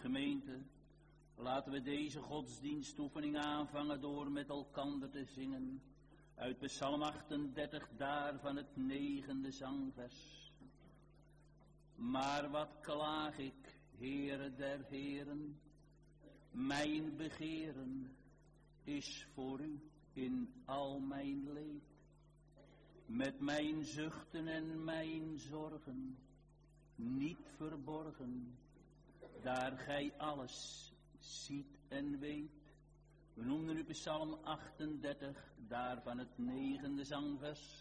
Gemeente, laten we deze godsdienstoefening aanvangen door met elkander te zingen uit Psalm 38, daarvan het 9e zangvers. Maar wat klaag ik, Heere der Heren, mijn begeren is voor u in al mijn leed. Met mijn zuchten en mijn zorgen, niet verborgen, daar gij alles ziet en weet. We noemden u Psalm 38, daarvan het 9e zangvers.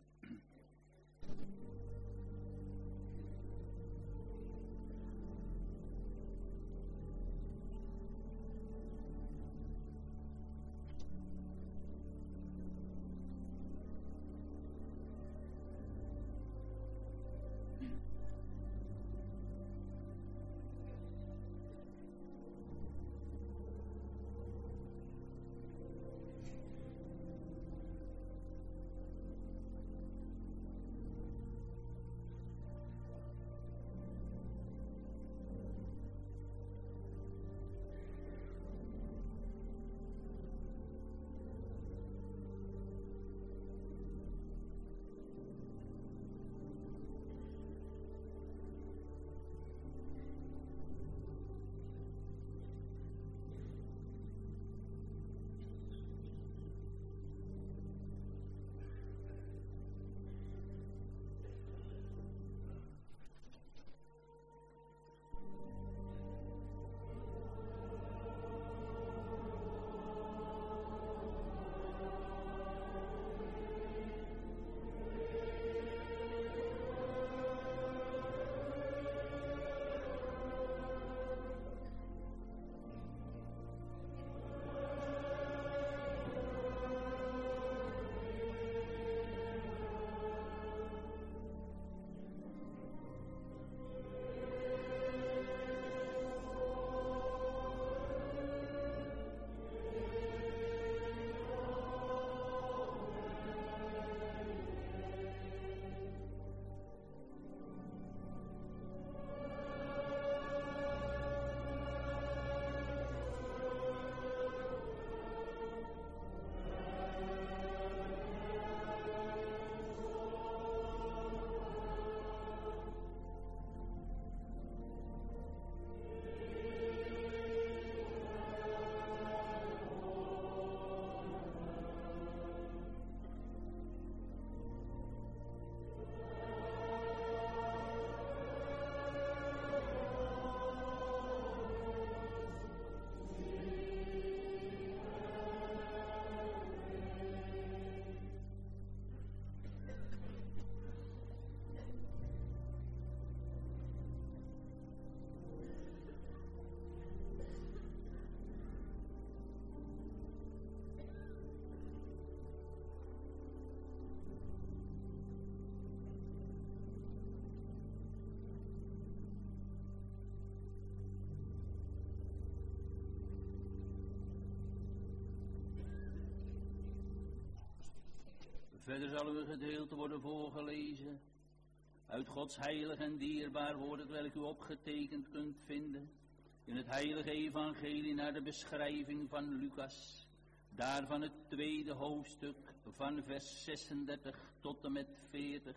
Verder zal uw gedeelte worden voorgelezen uit Gods heilig en dierbaar woord, het welk u opgetekend kunt vinden in het heilige evangelie naar de beschrijving van Lucas, daarvan het 2e hoofdstuk van vers 36 tot en met 40.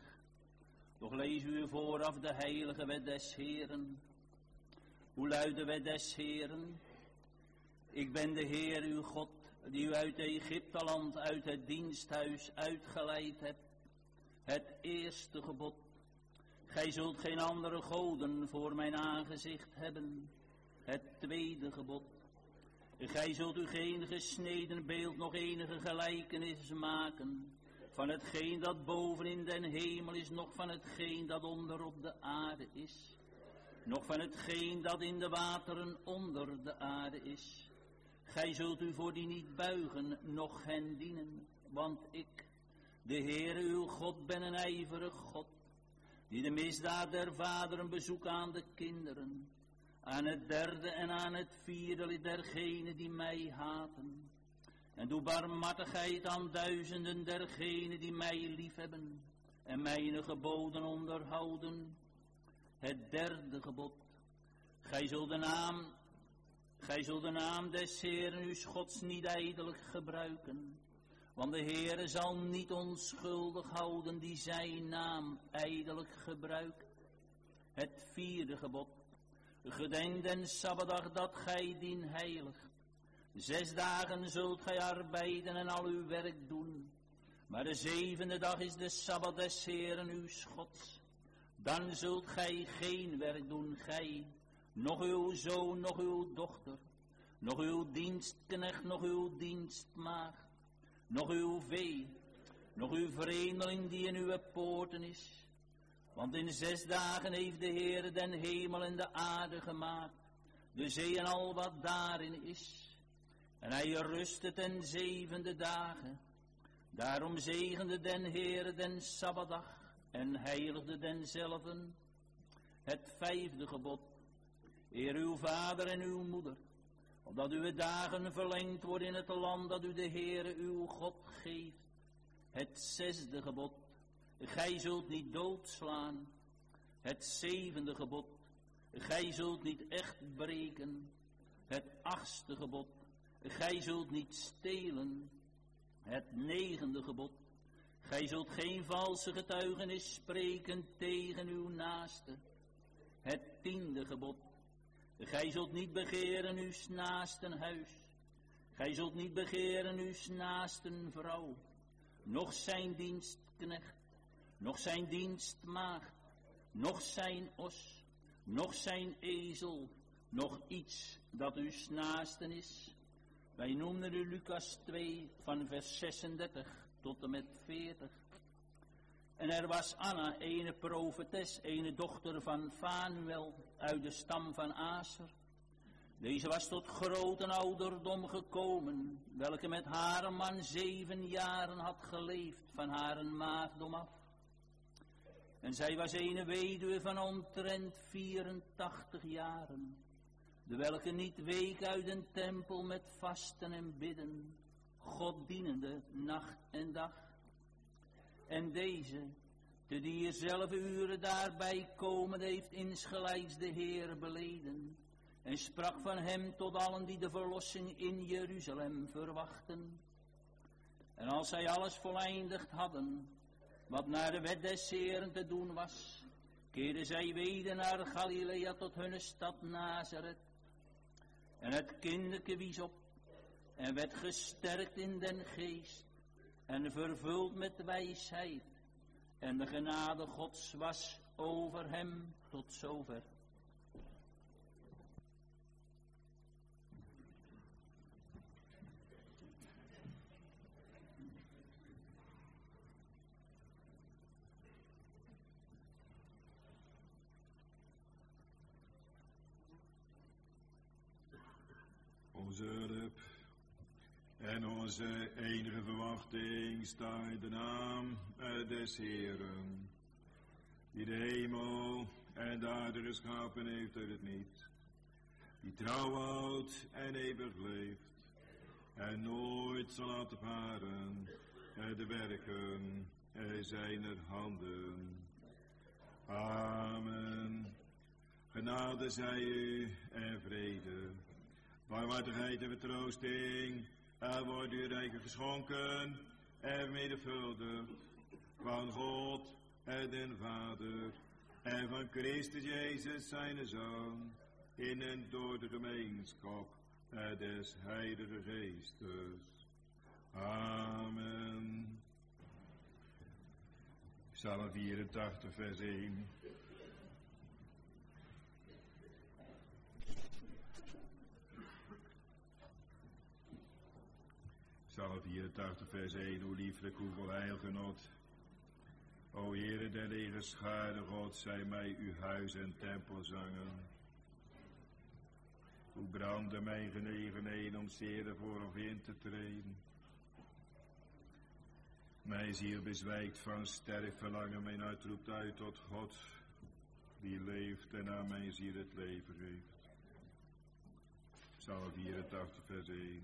Doch lees u vooraf de heilige wet des Heeren. Hoe luidt de wet des Heeren? Ik ben de Heer uw God, die u uit Egypteland, uit het diensthuis uitgeleid hebt. Het eerste gebod. Gij zult geen andere goden voor mijn aangezicht hebben. Het tweede gebod. Gij zult u geen gesneden beeld nog enige gelijkenis maken van hetgeen dat boven in den hemel is, nog van hetgeen dat onder op de aarde is, nog van hetgeen dat in de wateren onder de aarde is. Gij zult u voor die niet buigen, noch hen dienen, want ik, de Heere uw God, ben een ijverig God, die de misdaad der vaderen bezoekt aan de kinderen, aan het derde en aan het vierde dergenen die mij haten. En doe barmhartigheid aan duizenden dergenen die mij liefhebben en mijn geboden onderhouden. Het derde gebod. Gij zult de naam des Heeren uws Gods niet ijdelijk gebruiken, want de Heere zal niet onschuldig houden die zijn naam ijdelijk gebruikt. Het 4e gebod. Gedenk den Sabbatdag dat gij dien heiligt. 6 dagen zult gij arbeiden en al uw werk doen. Maar de 7e dag is de Sabbat des Heeren uws Gods. Dan zult gij geen werk doen, gij, nog uw zoon, nog uw dochter, nog uw dienstknecht, nog uw dienstmaagd, nog uw vee, nog uw vreemdeling die in uw poorten is. Want in 6 dagen heeft de Heere den hemel en de aarde gemaakt, de zee en al wat daarin is. En hij rustte ten 7e dagen. Daarom zegende den Heere den Sabbatdag en heiligde denzelven. Het 5e gebod. Eer uw vader en uw moeder, opdat uw dagen verlengd worden in het land dat u de Heere uw God geeft. Het 6e gebod. Gij zult niet doodslaan. Het 7e gebod. Gij zult niet echt breken. Het 8e gebod. Gij zult niet stelen. Het 9e gebod. Gij zult geen valse getuigenis spreken tegen uw naaste. Het 10e gebod. Gij zult niet begeren uw naasten huis. Gij zult niet begeren uw naasten vrouw. Nog zijn dienstknecht. Nog zijn dienstmaagd. Nog zijn os. Nog zijn ezel. Nog iets dat uw naasten is. Wij noemden u Lucas 2 van vers 36 tot en met 40. En er was Anna, ene profetes, ene dochter van Fanuel, uit de stam van Aser. Deze was tot grote ouderdom gekomen, welke met haar man 7 jaren had geleefd, van haar maagdom af. En zij was ene weduwe van omtrent 84 jaren, de welke niet week uit een tempel met vasten en bidden, God dienende nacht en dag. En deze, te diezelfde uren daarbij komen, heeft insgelijks de Heer beleden, en sprak van hem tot allen die de verlossing in Jeruzalem verwachten. En als zij alles voleindigd hadden, wat naar de wet des Heeren te doen was, keerden zij weder naar Galilea tot hun stad Nazareth. En het kinderke wies op, en werd gesterkt in den geest, en vervuld met wijsheid, en de genade Gods was over hem tot zover. Onze hulp en onze enige verwachting staat in de naam des Heeren, die de hemel en de aarde geschapen heeft uit het niet, die trouw houdt en eeuwig leeft, en nooit zal laten varen de werken zijner handen. Amen. Genade zij u en vrede, barmhartigheid en vertroosting, er wordt u rijkelijk geschonken en menigvuldigd van God en den Vader en van Christus Jezus zijn Zoon, in en door de gemeenschap des Heilige Geestes. Amen. Psalm 84 vers 1. Psalm 84 vers 1, hoe lieflijk, hoeveel heilgenot. O Heere der legerschade, God, zij mij uw huis en tempel zangen. Hoe brandde mijn genegenheden om zeer voor of in te treden. Mijn ziel bezwijkt van sterk verlangen, mijn hart roept uit tot God, die leeft en aan mijn ziel het leven geeft. Psalm 84 vers 1.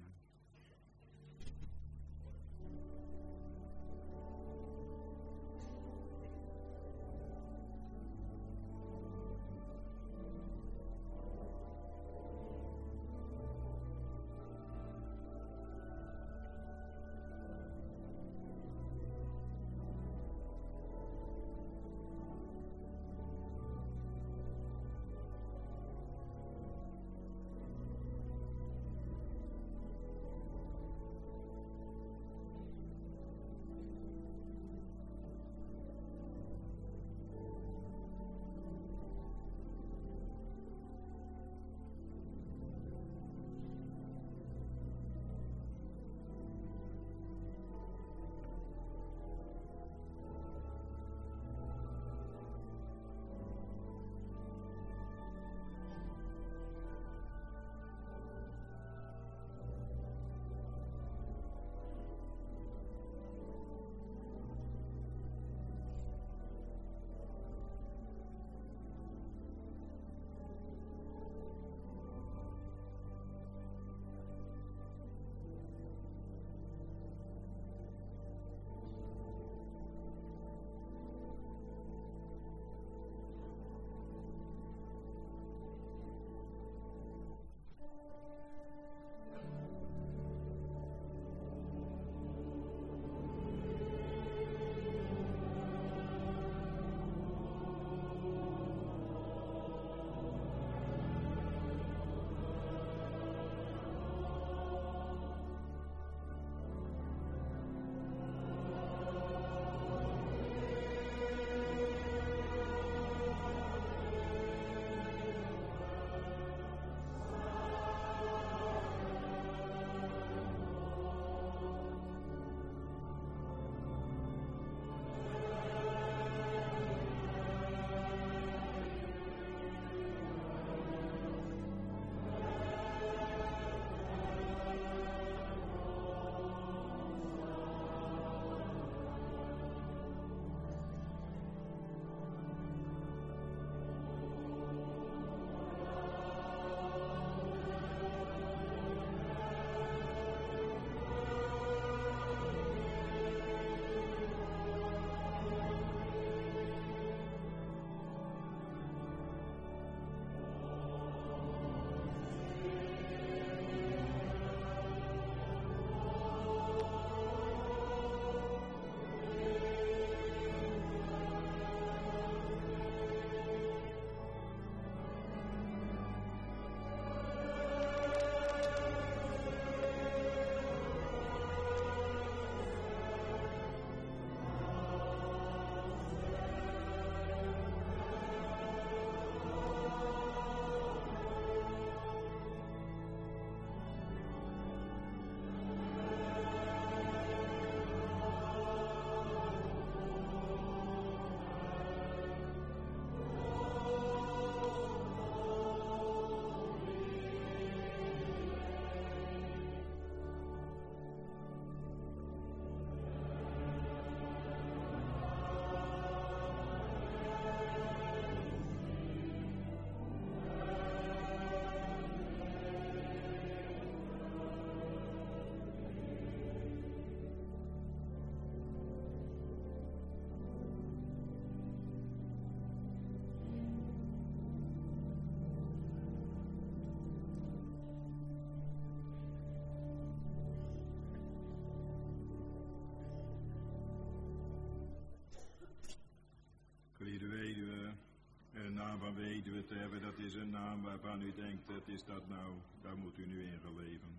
weduwe te hebben, dat is een naam waarvan u denkt, dat is dat nou, daar moet u nu in gaan leven.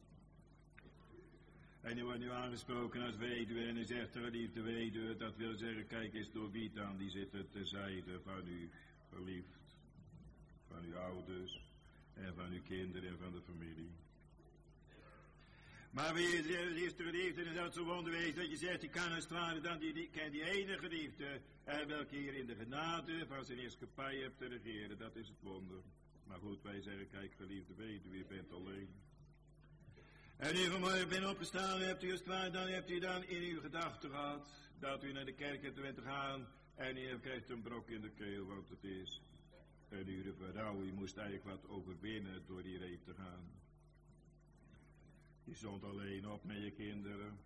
En u wordt nu aangesproken als weduwe en u zegt, geliefde weduwe, dat wil zeggen, kijk eens door wie dan, die zitten terzijde van u verliefd, van uw ouders en van uw kinderen en van de familie. Maar wie is de geliefde, en is dat zo wonderwees dat je zegt, ik kan als het ware dan die ene geliefde, welke hier in de genade van zijn heerschappij hebt te regeren, dat is het wonder. Maar goed, wij zeggen, kijk geliefde weduwe, u bent alleen. En u vanmorgen bent opgestaan, dan hebt u dan in uw gedachten gehad, dat u naar de kerk hebt te gaan, en u krijgt een brok in de keel, want het is een uur berouw. U moest eigenlijk wat overwinnen door die reep te gaan. Je stond alleen op met je kinderen.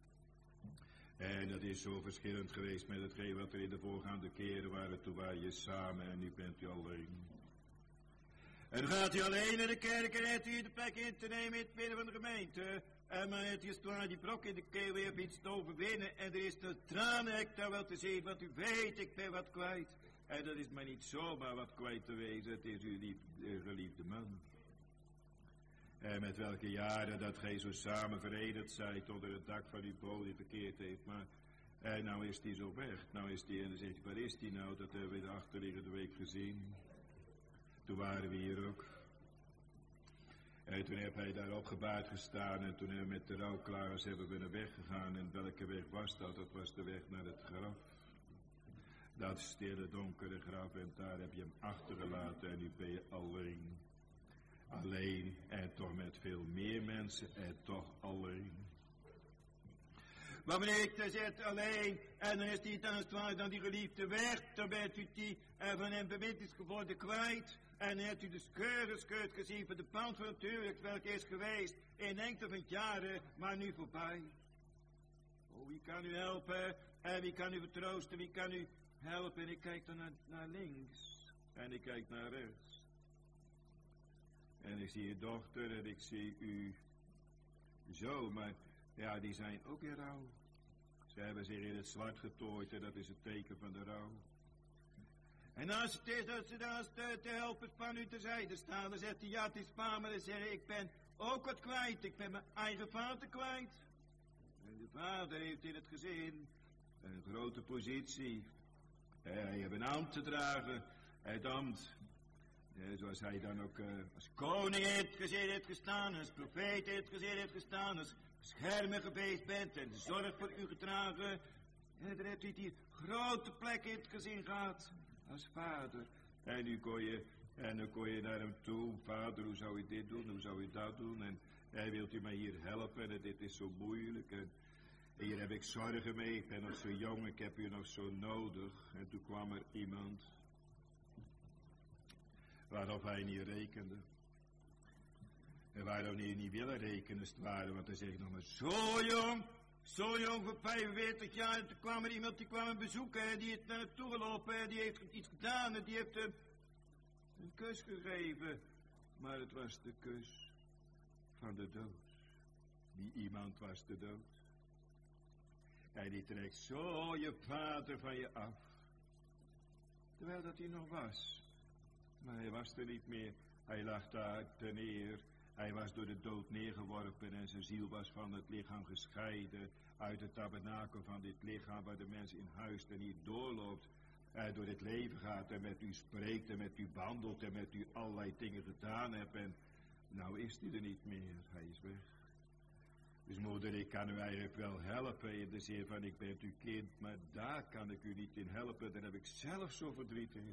En dat is zo verschillend geweest met hetgeen wat er in de voorgaande keren waren. Toen waren je samen en nu bent u alleen. En dan gaat u alleen naar de kerk en heeft u de plek in te nemen in het midden van de gemeente. En maar het is klaar die brok in de keel weer iets te overwinnen. En er is de tranenhek daar wel te zien, want u weet, ik ben wat kwijt. En dat is maar niet zomaar wat kwijt te wezen, het is uw geliefde man. En met welke jaren dat gij zo samen verenigd zijt onder het dak van uw bodem verkeerd heeft. Maar nou is die zo weg. Nou is die, en dan zegt hij, waar is die nou? Dat hebben we de achterliggende week gezien. Toen waren we hier ook. En toen heb hij daar opgebaard gestaan. En toen hebben we met de rouwklagers hebben we naar weg gegaan. En welke weg was dat? Dat was de weg naar het graf. Dat stille donkere graf. En daar heb je hem achtergelaten. En nu ben je alleen. Alleen en toch met veel meer mensen en toch alleen. Maar wanneer ik dan zet alleen en dan is die dan die geliefde weg, dan bent u die van hem bemind is geworden kwijt. En dan hebt u de scheurt gezien van de pand van natuurlijk, welke is geweest in enkele van jaren, maar nu voorbij. Oh, wie kan u helpen en wie kan u vertroosten, wie kan u helpen? En ik kijk dan naar links en ik kijk naar rechts. En ik zie je dochter en ik zie u zo, maar ja, die zijn ook in rouw. Ze hebben zich in het zwart getooid en dat is het teken van de rouw. En als het is dat ze dan te helpen van u terzijde staan, dan zegt hij, ja, het is pa, maar dan zeg ik ben ook wat kwijt. Ik ben mijn eigen vader kwijt. En de vader heeft in het gezin een grote positie. Hij heeft een ambt te dragen, het ambt. Zoals hij dan ook als koning in het gezin heeft gestaan, als profeet in het gezin heeft gestaan, als beschermer geweest bent en zorg voor u gedragen. En dan heeft u die grote plek in het gezin gehad, als vader. En nu kon je naar hem toe, vader, hoe zou je dit doen, hoe zou je dat doen? En hij wilt u mij hier helpen en dit is zo moeilijk. En hier heb ik zorgen mee, ik ben nog zo jong, ik heb u nog zo nodig. En toen kwam er iemand waarop hij niet rekende. En waarop hij niet willen rekenen, als het ware, want hij zegt nog maar zo jong voor 45 jaar, en toen kwam er iemand die kwam hem bezoeken, en die heeft naar hem toegelopen, en die heeft iets gedaan, en die heeft hem een kus gegeven. Maar het was de kus van de dood. Die iemand was de dood. En die trekt zo je vader van je af, terwijl dat hij nog was. Maar hij was er niet meer. Hij lag daar ten neer. Hij was door de dood neergeworpen en zijn ziel was van het lichaam gescheiden. Uit het tabernakel van dit lichaam waar de mens in huis en niet doorloopt. Door dit leven gaat en met u spreekt en met u wandelt en met u allerlei dingen gedaan hebt. En nou is hij er niet meer. Hij is weg. Dus moeder, ik kan u eigenlijk wel helpen in de zin van ik ben uw kind. Maar daar kan ik u niet in helpen. Daar heb ik zelf zo verdriet in.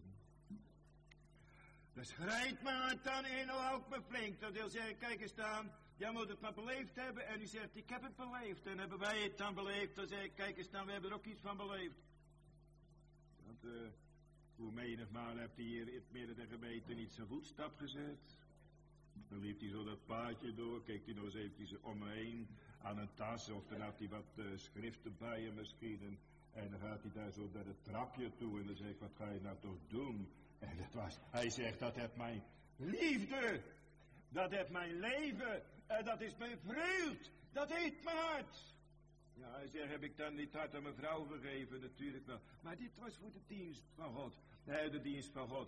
Dan schrijft maar dan in ook me flink. Dat wil zeggen, kijk eens dan, jij moet het maar beleefd hebben. En u zegt, ik heb het beleefd. En hebben wij het dan beleefd? Dan zeg ik, kijk eens dan, we hebben er ook iets van beleefd. Want hoe menigmaal hebt hij hier in het midden der gemeente niet zijn voetstap gezet? Dan liep hij zo dat paadje door, keek hij nog eens eventjes om me heen aan een tas. Of dan had hij wat schriften bij hem misschien. En dan gaat hij daar zo naar het trapje toe en dan zegt, wat ga je nou toch doen? En hij zegt, dat heeft mijn liefde, dat heeft mijn leven, dat is mijn vreugd, dat heeft mijn hart. Ja, hij zegt, heb ik dan dit hart aan mijn vrouw gegeven? Natuurlijk wel. Maar dit was voor de dienst van God. De dienst van God.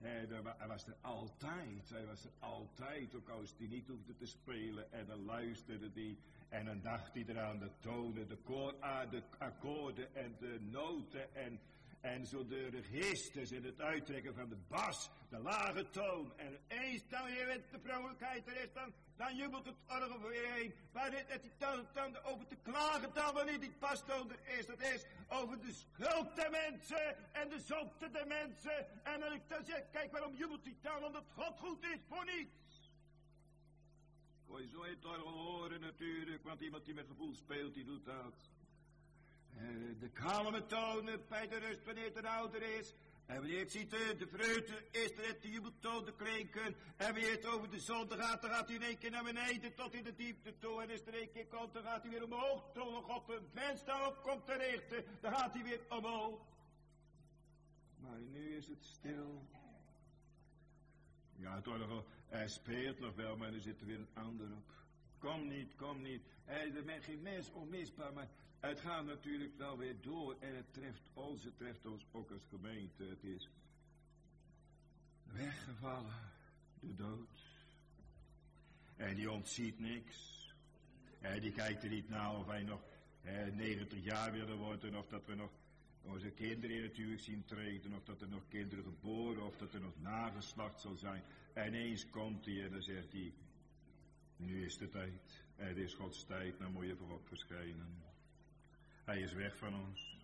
Hij was er altijd. Hij was er altijd, ook als hij niet hoefde te spelen. En dan luisterde hij. En dan dacht hij eraan de tonen, de akkoorden en de noten. En zo de registers en het uittrekken van de bas, de lage toon. En eens dan weer met de vrolijkheid er is, dan jubelt het orgel weer heen. Maar dit die over te klagen dan wanneer die bastoon er is. Dat is over de schuld der mensen en de zonde der mensen. En dan ik dan zeg, kijk waarom jubelt die dan, omdat God goed is voor niets. Kon je zo in het orgel horen natuurlijk, want iemand die met gevoel speelt, die doet dat. De kalme tonen bij de rust wanneer het een ouder is. En wanneer het ziet de vreugde is er de jubeltoon te klinken. En wanneer het over de zonde gaat, dan gaat hij in één keer naar beneden tot in de diepte toe. En als er één keer komt, dan gaat hij weer omhoog. Toen nog op een mens daarop komt te richten, dan gaat hij weer omhoog. Maar nu is het stil. Ja, het orgel, hij speelt nog wel, maar er zit er weer een ander op. Kom niet. Er bent geen mens onmisbaar, maar het gaat natuurlijk wel weer door en het treft ons ook als gemeente. Het is weggevallen, de dood. En die ontziet niks. Die kijkt er niet naar of wij nog 90 jaar willen worden, of dat we nog onze kinderen natuurlijk zien treden, of dat er nog kinderen geboren, of dat er nog nageslacht zal zijn. En eens komt hij en dan zegt hij, nu is de tijd. Het is Gods tijd, nou moet je voorop verschijnen. Hij is weg van ons.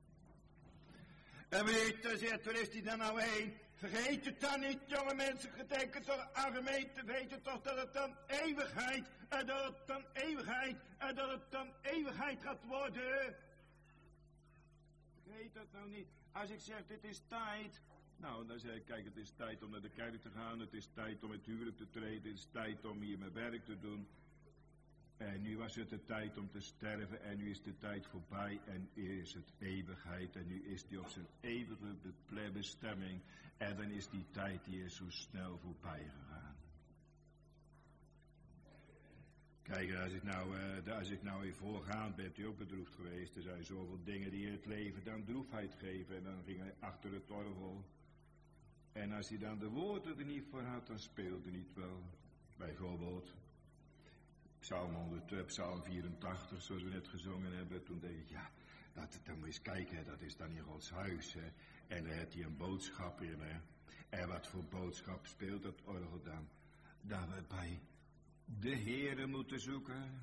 En weet je, zegt, waar is hij dan nou heen? Vergeet het dan niet, jonge mensen, gedenken toch aan gemeente, weet je toch dat het dan eeuwigheid, en dat het dan eeuwigheid, en dat het dan eeuwigheid gaat worden. Vergeet dat nou niet. Als ik zeg, dit is tijd, nou, dan zeg ik, kijk, het is tijd om naar de kerk te gaan, het is tijd om het huwelijk te treden, het is tijd om hier mijn werk te doen. En nu was het de tijd om te sterven en nu is de tijd voorbij en is het eeuwigheid en nu is die op zijn eeuwige bestemming en dan is die tijd die is zo snel voorbij gegaan. Kijk, als ik nou hier voorgaand bent u ook bedroefd geweest. Er zijn zoveel dingen die in het leven dan droefheid geven en dan ging hij achter het orgel. En als hij dan de woorden er niet voor had, dan speelde hij niet wel. Bijvoorbeeld Psalm 84, zoals we net gezongen hebben. Toen denk ik, ja, dan moet je eens kijken, dat is dan in Gods huis. Hè. En daar heeft hij een boodschap in. Hè. En wat voor boodschap speelt dat orgel dan? Dat we bij de Heere moeten zoeken.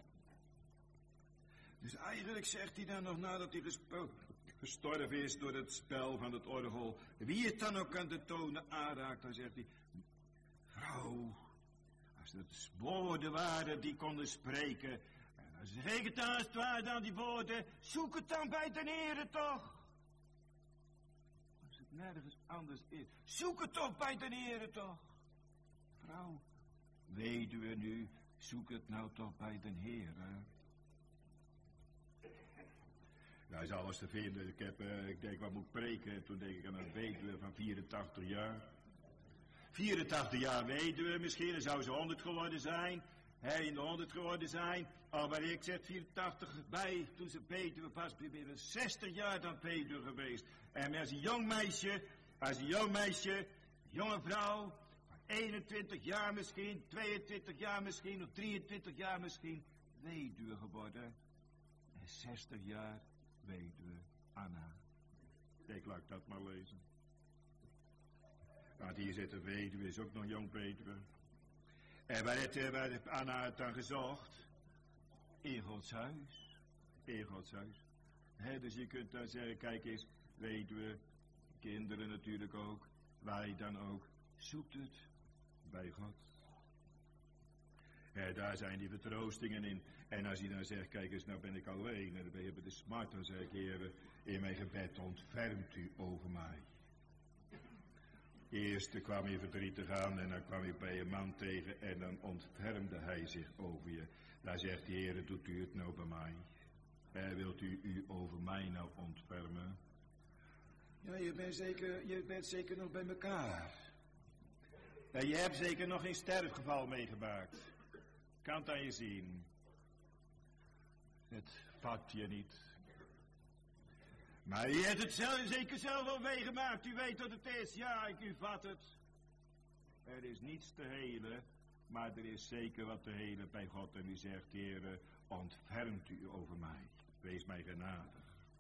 Dus eigenlijk zegt hij dan nog nadat hij gestorven is door het spel van het orgel. Wie het dan ook aan de tonen aanraakt, dan zegt hij, vrouw, als het woorden waren die konden spreken. En als het dan als het ware dan die woorden, zoek het dan bij de Heere toch. Als het nergens anders is, zoek het toch bij de Heere toch. Vrouw, weduwe nu, zoek het nou toch bij de Heere. Nou is alles te vinden. Ik denk, wat moet ik preken? En toen denk ik aan een weduwe van 84 jaar. 84 jaar weduwe, misschien dan zou ze 100 geworden zijn. In de 100 geworden zijn. Al maar ik zet 84 bij, toen ze weduwe was, ben je 60 jaar dan weduwe geweest. En als een jong meisje, jonge vrouw, 21 jaar misschien, 22 jaar misschien, of 23 jaar misschien, weduwe geworden. En 60 jaar weduwe Anna. Ik laat dat maar lezen. Want hier zit een weduwe, is ook nog jong weduwe. En waar heeft Anna het dan gezocht? In Gods huis. In Gods huis. Dus je kunt dan zeggen, kijk eens, weduwe, kinderen natuurlijk ook, wij dan ook, zoekt het bij God. Daar zijn die vertroostingen in. En als hij dan zegt, kijk eens, nou ben ik alleen en dan ben je bij de smart, dan zeg ik, Heer, in mijn gebed ontfermt u over mij. Eerst kwam je verdrietig aan en dan kwam je bij een man tegen en dan ontfermde hij zich over je. Dan zegt de Heer, doet u het nou bij mij? Wilt u over mij nou ontfermen? Ja, je bent zeker nog bij elkaar. En je hebt zeker nog geen sterfgeval meegemaakt. Kan het aan je zien. Het pakt je niet. Maar u hebt het zeker zelf al meegemaakt. U weet wat het is. Ja, u vat het. Er is niets te helen, maar er is zeker wat te helen bij God. En u zegt, Heere, ontfermt u over mij. Wees mij genadig.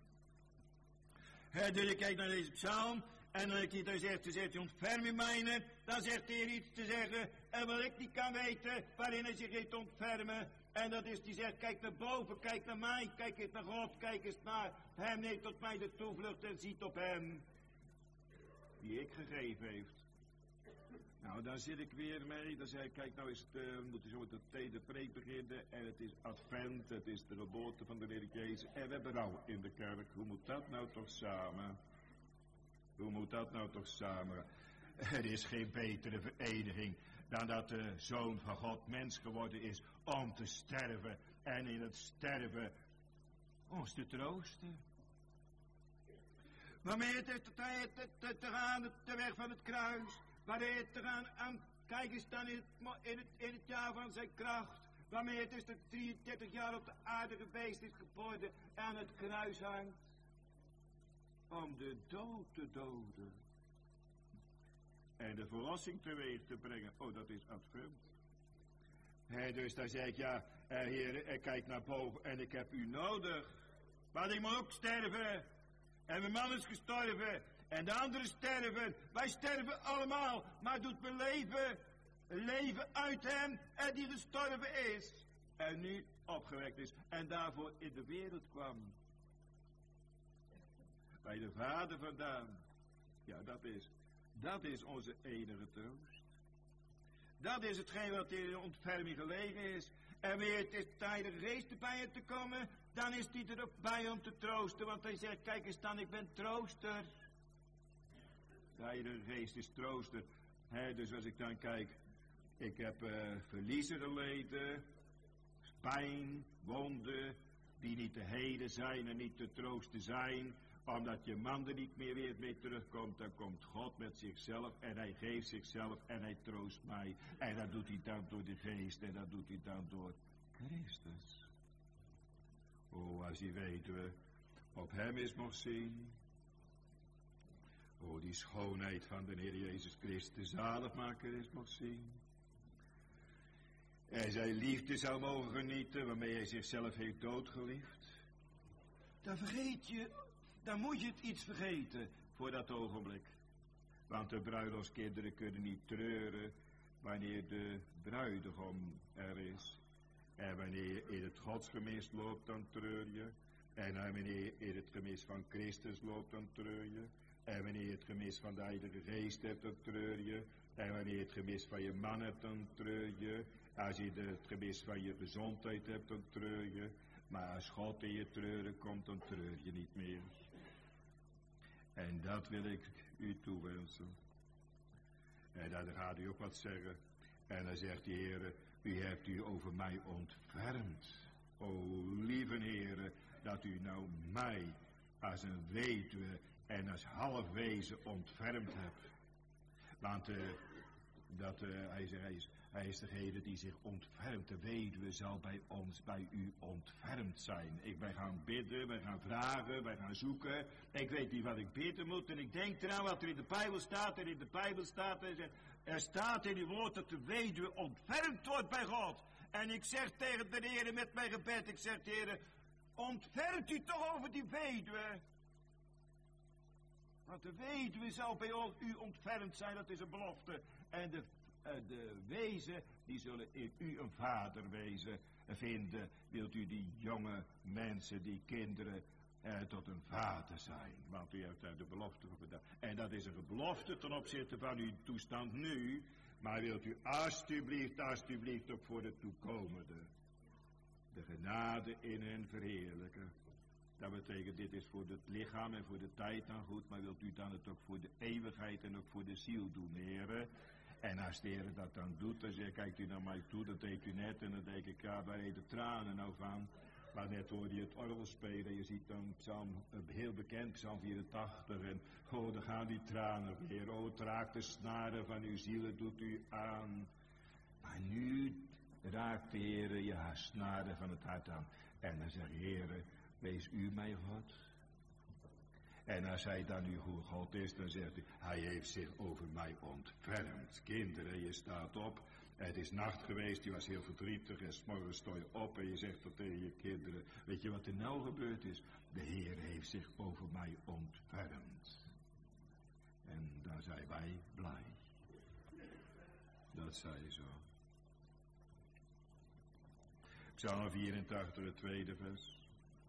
Dus je kijkt naar deze psalm. En dan zegt hij, ontferm u mij. Dan zegt de Heer iets te zeggen. En wat ik niet kan weten, waarin hij zich heeft ontfermen. En dat is, die zegt, kijk naar boven, kijk naar mij, kijk eens naar God, kijk eens naar hem, neemt tot mij de toevlucht en ziet op hem. Die ik gegeven heeft. Nou, daar zit ik weer mee. Dan zei ik, kijk nou is het, we moeten zo met de tweede preek beginnen. En het is advent, het is de geboorte van de Heer Jezus. En we hebben rouw in de kerk. Hoe moet dat nou toch samen? Hoe moet dat nou toch samen? Er is geen betere vereniging dan dat de Zoon van God mens geworden is om te sterven. En in het sterven ons te troosten. Waarmee het is te gaan, de weg van het kruis. Waarmee het te gaan, kijk eens dan in het jaar van zijn kracht. Waarmee het is dat 33 jaar op de aarde geweest is geboren en aan het kruis hangt. Om de dood te doden. En de verlossing teweeg te brengen. Oh, dat is advent. Dus dan zeg ik, ja, Heer, ik kijk naar boven en ik heb u nodig. Maar ik moet ook sterven. En mijn man is gestorven. En de anderen sterven. Wij sterven allemaal. Maar doet mijn leven uit hem en die gestorven is. En nu opgewekt is. En daarvoor in de wereld kwam. Bij de Vader vandaan. Ja, dat is onze enige troost. Dat is hetgeen wat in de ontferming gelegen is. En weer het is tijd de geest bij je te komen, dan is die er ook bij om te troosten. Want hij zegt, kijk eens dan, ik ben trooster. De Heilige Geest is trooster. Dus als ik dan kijk, ik heb verliezen geleden, pijn, wonden, die niet te heden zijn en niet te troosten zijn. Omdat je man er niet meer weer mee terugkomt, dan komt God met zichzelf en hij geeft zichzelf en hij troost mij. En dat doet hij dan door de geest en dat doet hij dan door Christus. Oh, als je weet we op hem is mocht zien. Oh, die schoonheid van de Heer Jezus Christus, de zaligmaker is mocht zien. En zijn liefde zou mogen genieten, waarmee hij zichzelf heeft doodgeliefd. Dan vergeet je. Dan moet je het iets vergeten voor dat ogenblik. Want de bruiloftskinderen kunnen niet treuren wanneer de bruidegom er is. En wanneer je in het godsgemis loopt, dan treur je. En wanneer je in het gemis van Christus loopt, dan treur je. En wanneer je het gemis van de Heilige Geest hebt, dan treur je. En wanneer je het gemis van je man hebt, dan treur je. Als je het gemis van je gezondheid hebt, dan treur je. Maar als God in je treuren komt, dan treur je niet meer. En dat wil ik u toewensen. En dan gaat u ook wat zeggen. En dan zegt de Heer, u hebt u over mij ontfermd. O lieve Heer, dat u nou mij als een weduwe en als halfwezen ontfermd hebt. Want hij is degene die zich ontfermt. De weduwe zal bij u ontfermd zijn. Wij gaan bidden, wij gaan vragen, wij gaan zoeken. Ik weet niet wat ik bidden moet. En ik denk eraan wat er in de Bijbel staat. En in de Bijbel staat, er staat in uw woord dat de weduwe ontfermd wordt bij God. En ik zeg tegen de Heer met mijn gebed, ik zeg de Heer, ontfermt u toch over die weduwe. Want de weduwe zal bij u ontfermd zijn, dat is een belofte. En de wezen, die zullen in u een vader wezen vinden. Wilt u die jonge mensen, die kinderen, tot een vader zijn. Want u heeft daar de belofte voor gedaan. En dat is een belofte ten opzichte van uw toestand nu. Maar wilt u alstublieft ook voor de toekomende de genade in hen verheerlijken. Dat betekent, dit is voor het lichaam en voor de tijd dan goed. Maar wilt u dan het ook voor de eeuwigheid en ook voor de ziel doen, heren. En als de Heer dat dan doet, dan zegt, kijkt u naar mij toe, dat deed u net. En dan denk ik, ja, waar heet de tranen nou van? Maar net hoorde je het orgel spelen. Je ziet dan psalm, heel bekend, psalm 84. En oh, dan gaan die tranen weer. Oh, het raakt de snaren van uw ziel, doet u aan. Maar nu raakt de Heer je snaren van het hart aan. En dan zegt de Heer, wees u mijn God. En als hij dan nu goed God is, dan zegt hij heeft zich over mij ontfermd. Kinderen, je staat op. Het is nacht geweest, je was heel verdrietig en 's morgens sta je op en je zegt dat tegen je kinderen. Weet je wat er nou gebeurd is? De Heer heeft zich over mij ontfermd. En dan zijn wij blij. Dat zei zo. Psalm 84, het tweede vers.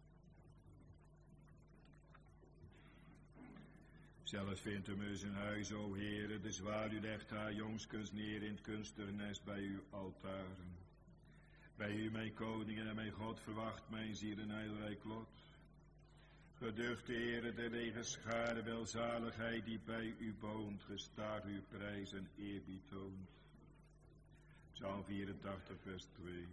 Zelfs vindt hem in zijn huis, o Heere, de zwaluw legt haar jongskens neer in het kunsternest bij uw altaren. Bij u, mijn koning en mijn God, verwacht mijn ziel een heilrijk lot. Geducht, Heere, de legerschare welzaligheid die bij u woont, gestaag uw prijs en eerbied toont. Psalm 84, vers 2.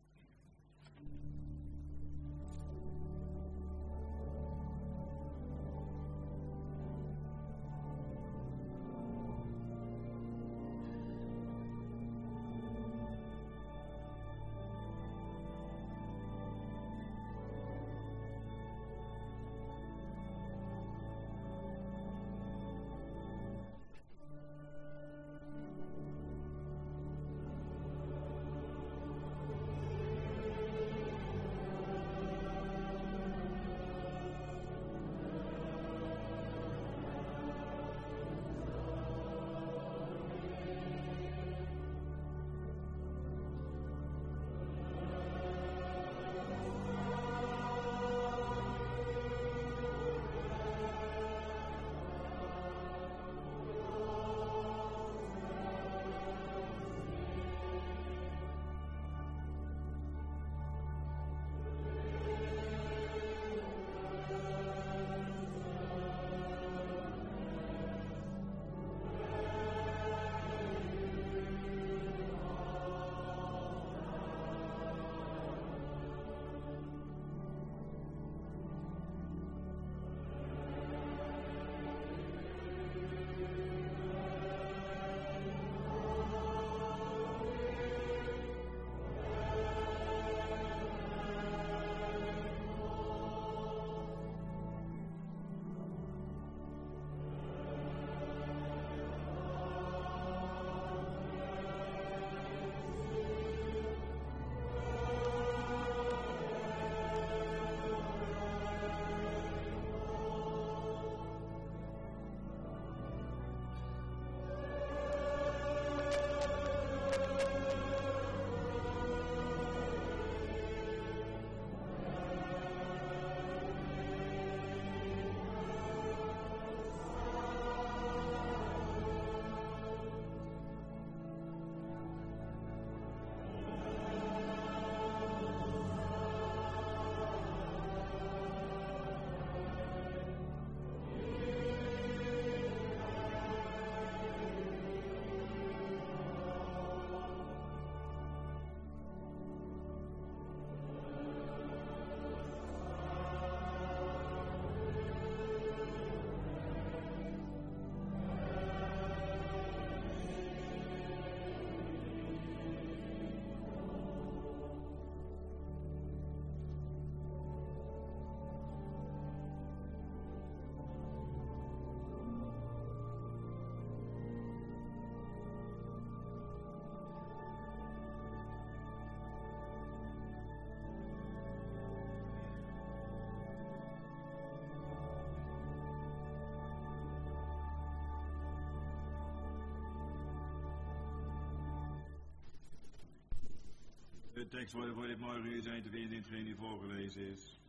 De tekst voor dit morgen zijn te vinden in hetgeen die voorgelezen is.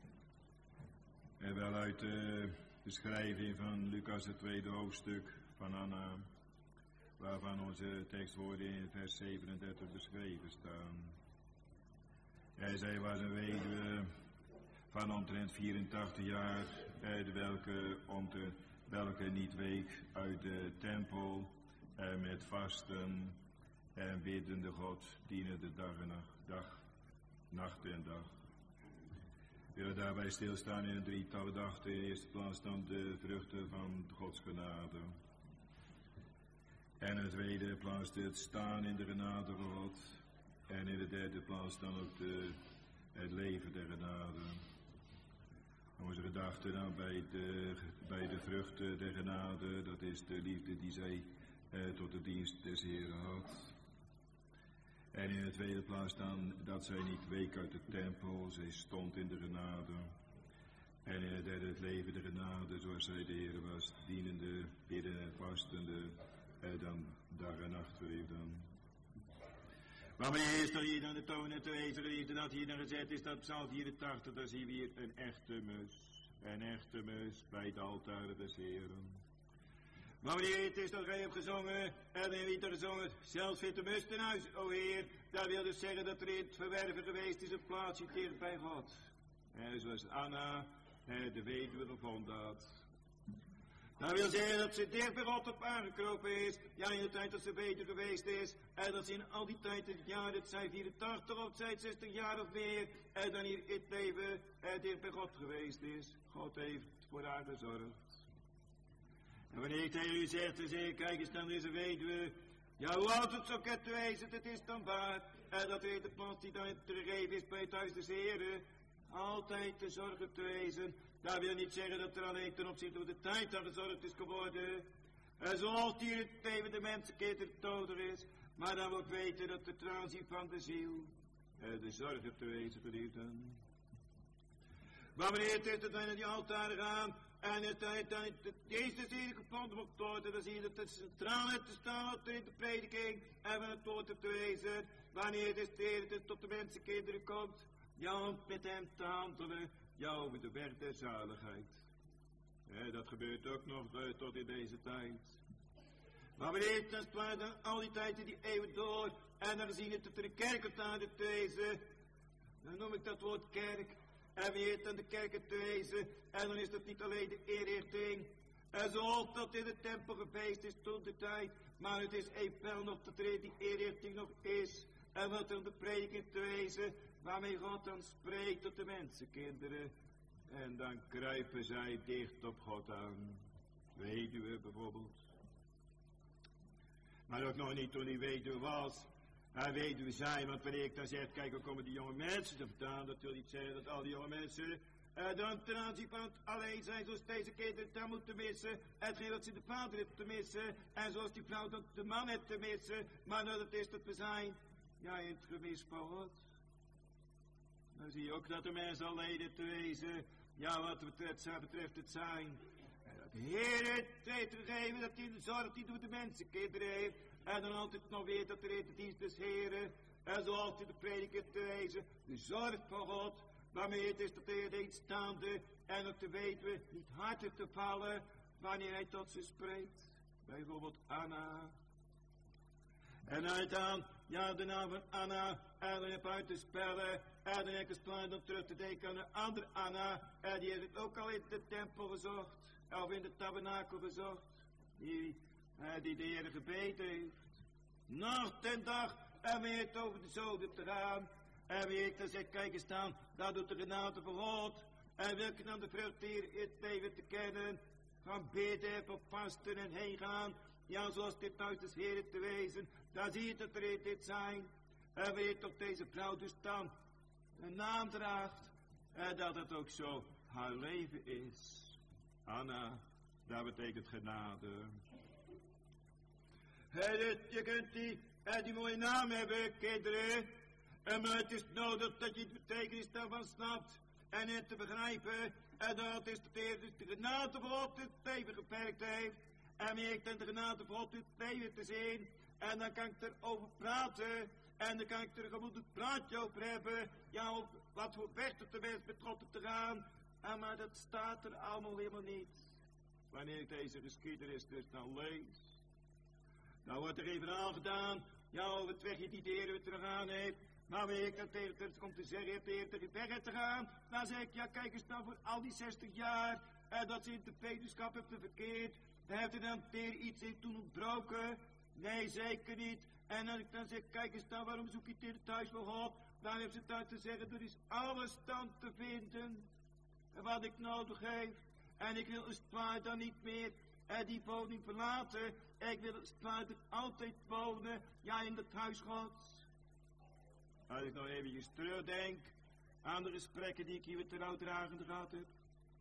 En wel uit de beschrijving van Lucas het tweede hoofdstuk van Anna, waarvan onze tekstwoorden in vers 37 beschreven staan. En zij was een weduwe van omtrent 84 jaar, welke niet week uit de tempel en met vasten en biddende God dienen de nacht en dag. We willen daarbij stilstaan in een drietal gedachten. In de eerste plaats dan de vruchten van Gods genade. En in de tweede plaats het staan in de genade van God. En in de derde plaats dan ook het leven der genade. Onze gedachten dan bij de vruchten der genade, dat is de liefde die zij tot de dienst des Heeren had. En in de tweede plaats dan dat zij niet week uit de tempel, zij stond in de genade. En in het derde het leven de genade, zoals zij de Heer was, dienende, bidden en vastende, dan dag en nacht verliefd dan. Maar wanneer is er hier dan de toon en te wezen geliefde dat hier dan gezet is, dat Psalm 84, daar zien we hier een echte mus bij het altaar des Heeren. Maar wanneer het is dat gij hebt gezongen, en wie er gezongen, zelfs vindt de mus ten huis, o Heer, dat wil dus zeggen dat er in het verwerven geweest is een plaatsje dicht bij God. En zoals Anna, de weduwe vond dat. Dat wil zeggen dat ze dicht bij God op aangekropen is, ja in de tijd dat ze weduwe geweest is, en dat ze in al die tijd, het jaar dat zij 84 of zij 60 jaar of meer, en dan hier in het leven dicht bij God geweest is. God heeft voor haar gezorgd. En wanneer ik tegen u zeg, dan zeg ik, kijk eens, dan is een weduwe. Ja, hoe oud het zo kan te wezen, het is dan waar. En dat weet de plaats die dan gegeven is bij het huis des Heren. Altijd te zorgen te wezen. Dat wil niet zeggen dat er alleen ten opzichte van de tijd aan gezorgd is geworden. En zoals hier het leven de mensenkind er doder is. Maar dan moet weten dat de transie van de ziel. De zorgen te wezen geliefden. Maar wanneer het is dat wij naar die altaren gaan. En het eerste ziel gevonden wordt worden, dan zie je dat het centraal te staan op de prediking en van het woord te wezen. Wanneer het is tot de mensenkinderen komt, ja, om met hem te handelen, ja, over de weg der zaligheid. Dat gebeurt ook nog tot in deze tijd. Maar wanneer het als het dan al die tijden die eeuwen door, en dan zie je dat er een kerk op aan te wezen, dan noem ik dat woord kerk. En wie heeft aan de kerken te wezen, en dan is dat niet alleen de eerrichting, en zoals dat in de tempel geweest is toen de tijd, maar het is evenwel nog dat er die eerrichting nog is, en wat er om de prediking te wezen, waarmee God dan spreekt tot de mensenkinderen, en dan kruipen zij dicht op God aan, weduwe bijvoorbeeld. Maar ook nog niet toen die weduwe was. Hij weet wie we zijn, want wanneer ik dan zeg, kijk, hoe komen die jonge mensen te verstaan, dat wil niet zeggen dat al die jonge mensen dan ten aanzien van het alleen zijn, zoals deze kinderen dan moeten missen, hetgeen dat ze de vader heeft te missen, en zoals die vrouw dat de man heeft te missen, maar dat het is dat we zijn, ja, in het gemis van God. Dan zie je ook dat de mensen al leden te wezen, ja, wat betreft het zijn. En dat de Heer het heeft gegeven, dat hij de zorg die door de mensenkinderen heeft. En dan altijd nog weer dat er in de dienst des Heren, en zoals in de prediker te wezen, de zorg van God, waarmee het is dat de Heer deed staande, en dat te weten niet harder te vallen, wanneer hij tot ze spreekt. Bijvoorbeeld Anna. En uit aan, ja, de naam van Anna, en dan heb uit te spellen, en dan heb ik eens plan om terug te denken aan een andere Anna, en die heeft het ook al in de tempel gezocht, of in de tabernakel gezocht, die de Heer gebeten heeft. Nacht en dag, en weer het over de zoden te gaan, en weer ik dan zeg, kijk eens staan, daar doet de genade van God, en wil ik dan de vrucht hier in het leven te kennen, gaan bidden, voor vasten en heen gaan, ja, zoals dit thuis des Heeren te wezen, daar zie je dat er in dit zijn, en weet toch deze vrouw dus dan een naam draagt, en dat het ook zo haar leven is. Anna, dat betekent genade. Je kunt die mooie naam hebben, kinderen, maar het is nodig dat je de betekenis daarvan snapt en het te begrijpen, en dat is de genade van God het leven geperkt heeft, en wie ik dan de genade van God het leven te zien, en dan kan ik erover praten, en dan kan ik er een gemoedelijk praatje over hebben, ja, op wat voor weg het de mens met God te gaan, maar dat staat er allemaal helemaal niet. Wanneer ik deze geschiedenis dus dan lees, dan wordt er even aangedaan, ja, over het wegje die de Heer weer terug aan heeft. Maar wanneer ik dan tegen het komt te zeggen, heeft de Heer tegen weg te gaan, dan zeg ik, ja, kijk eens nou voor al die 60 jaar, dat ze in de peduskap hebben verkeerd, heeft er dan de Heer iets in toen ontbroken? Nee, zeker niet. En als ik dan zeg, kijk eens nou, waarom zoek je het in het huis van God? Dan heeft ze thuis te zeggen, er is alles dan te vinden, wat ik nodig heb. En ik wil een spaar dan niet meer die woning verlaten. Ik wil een spaar altijd wonen, ja, in het huis Gods. Als ik nog eventjes terugdenk aan de gesprekken die ik hier met de rouwdragende gehad heb.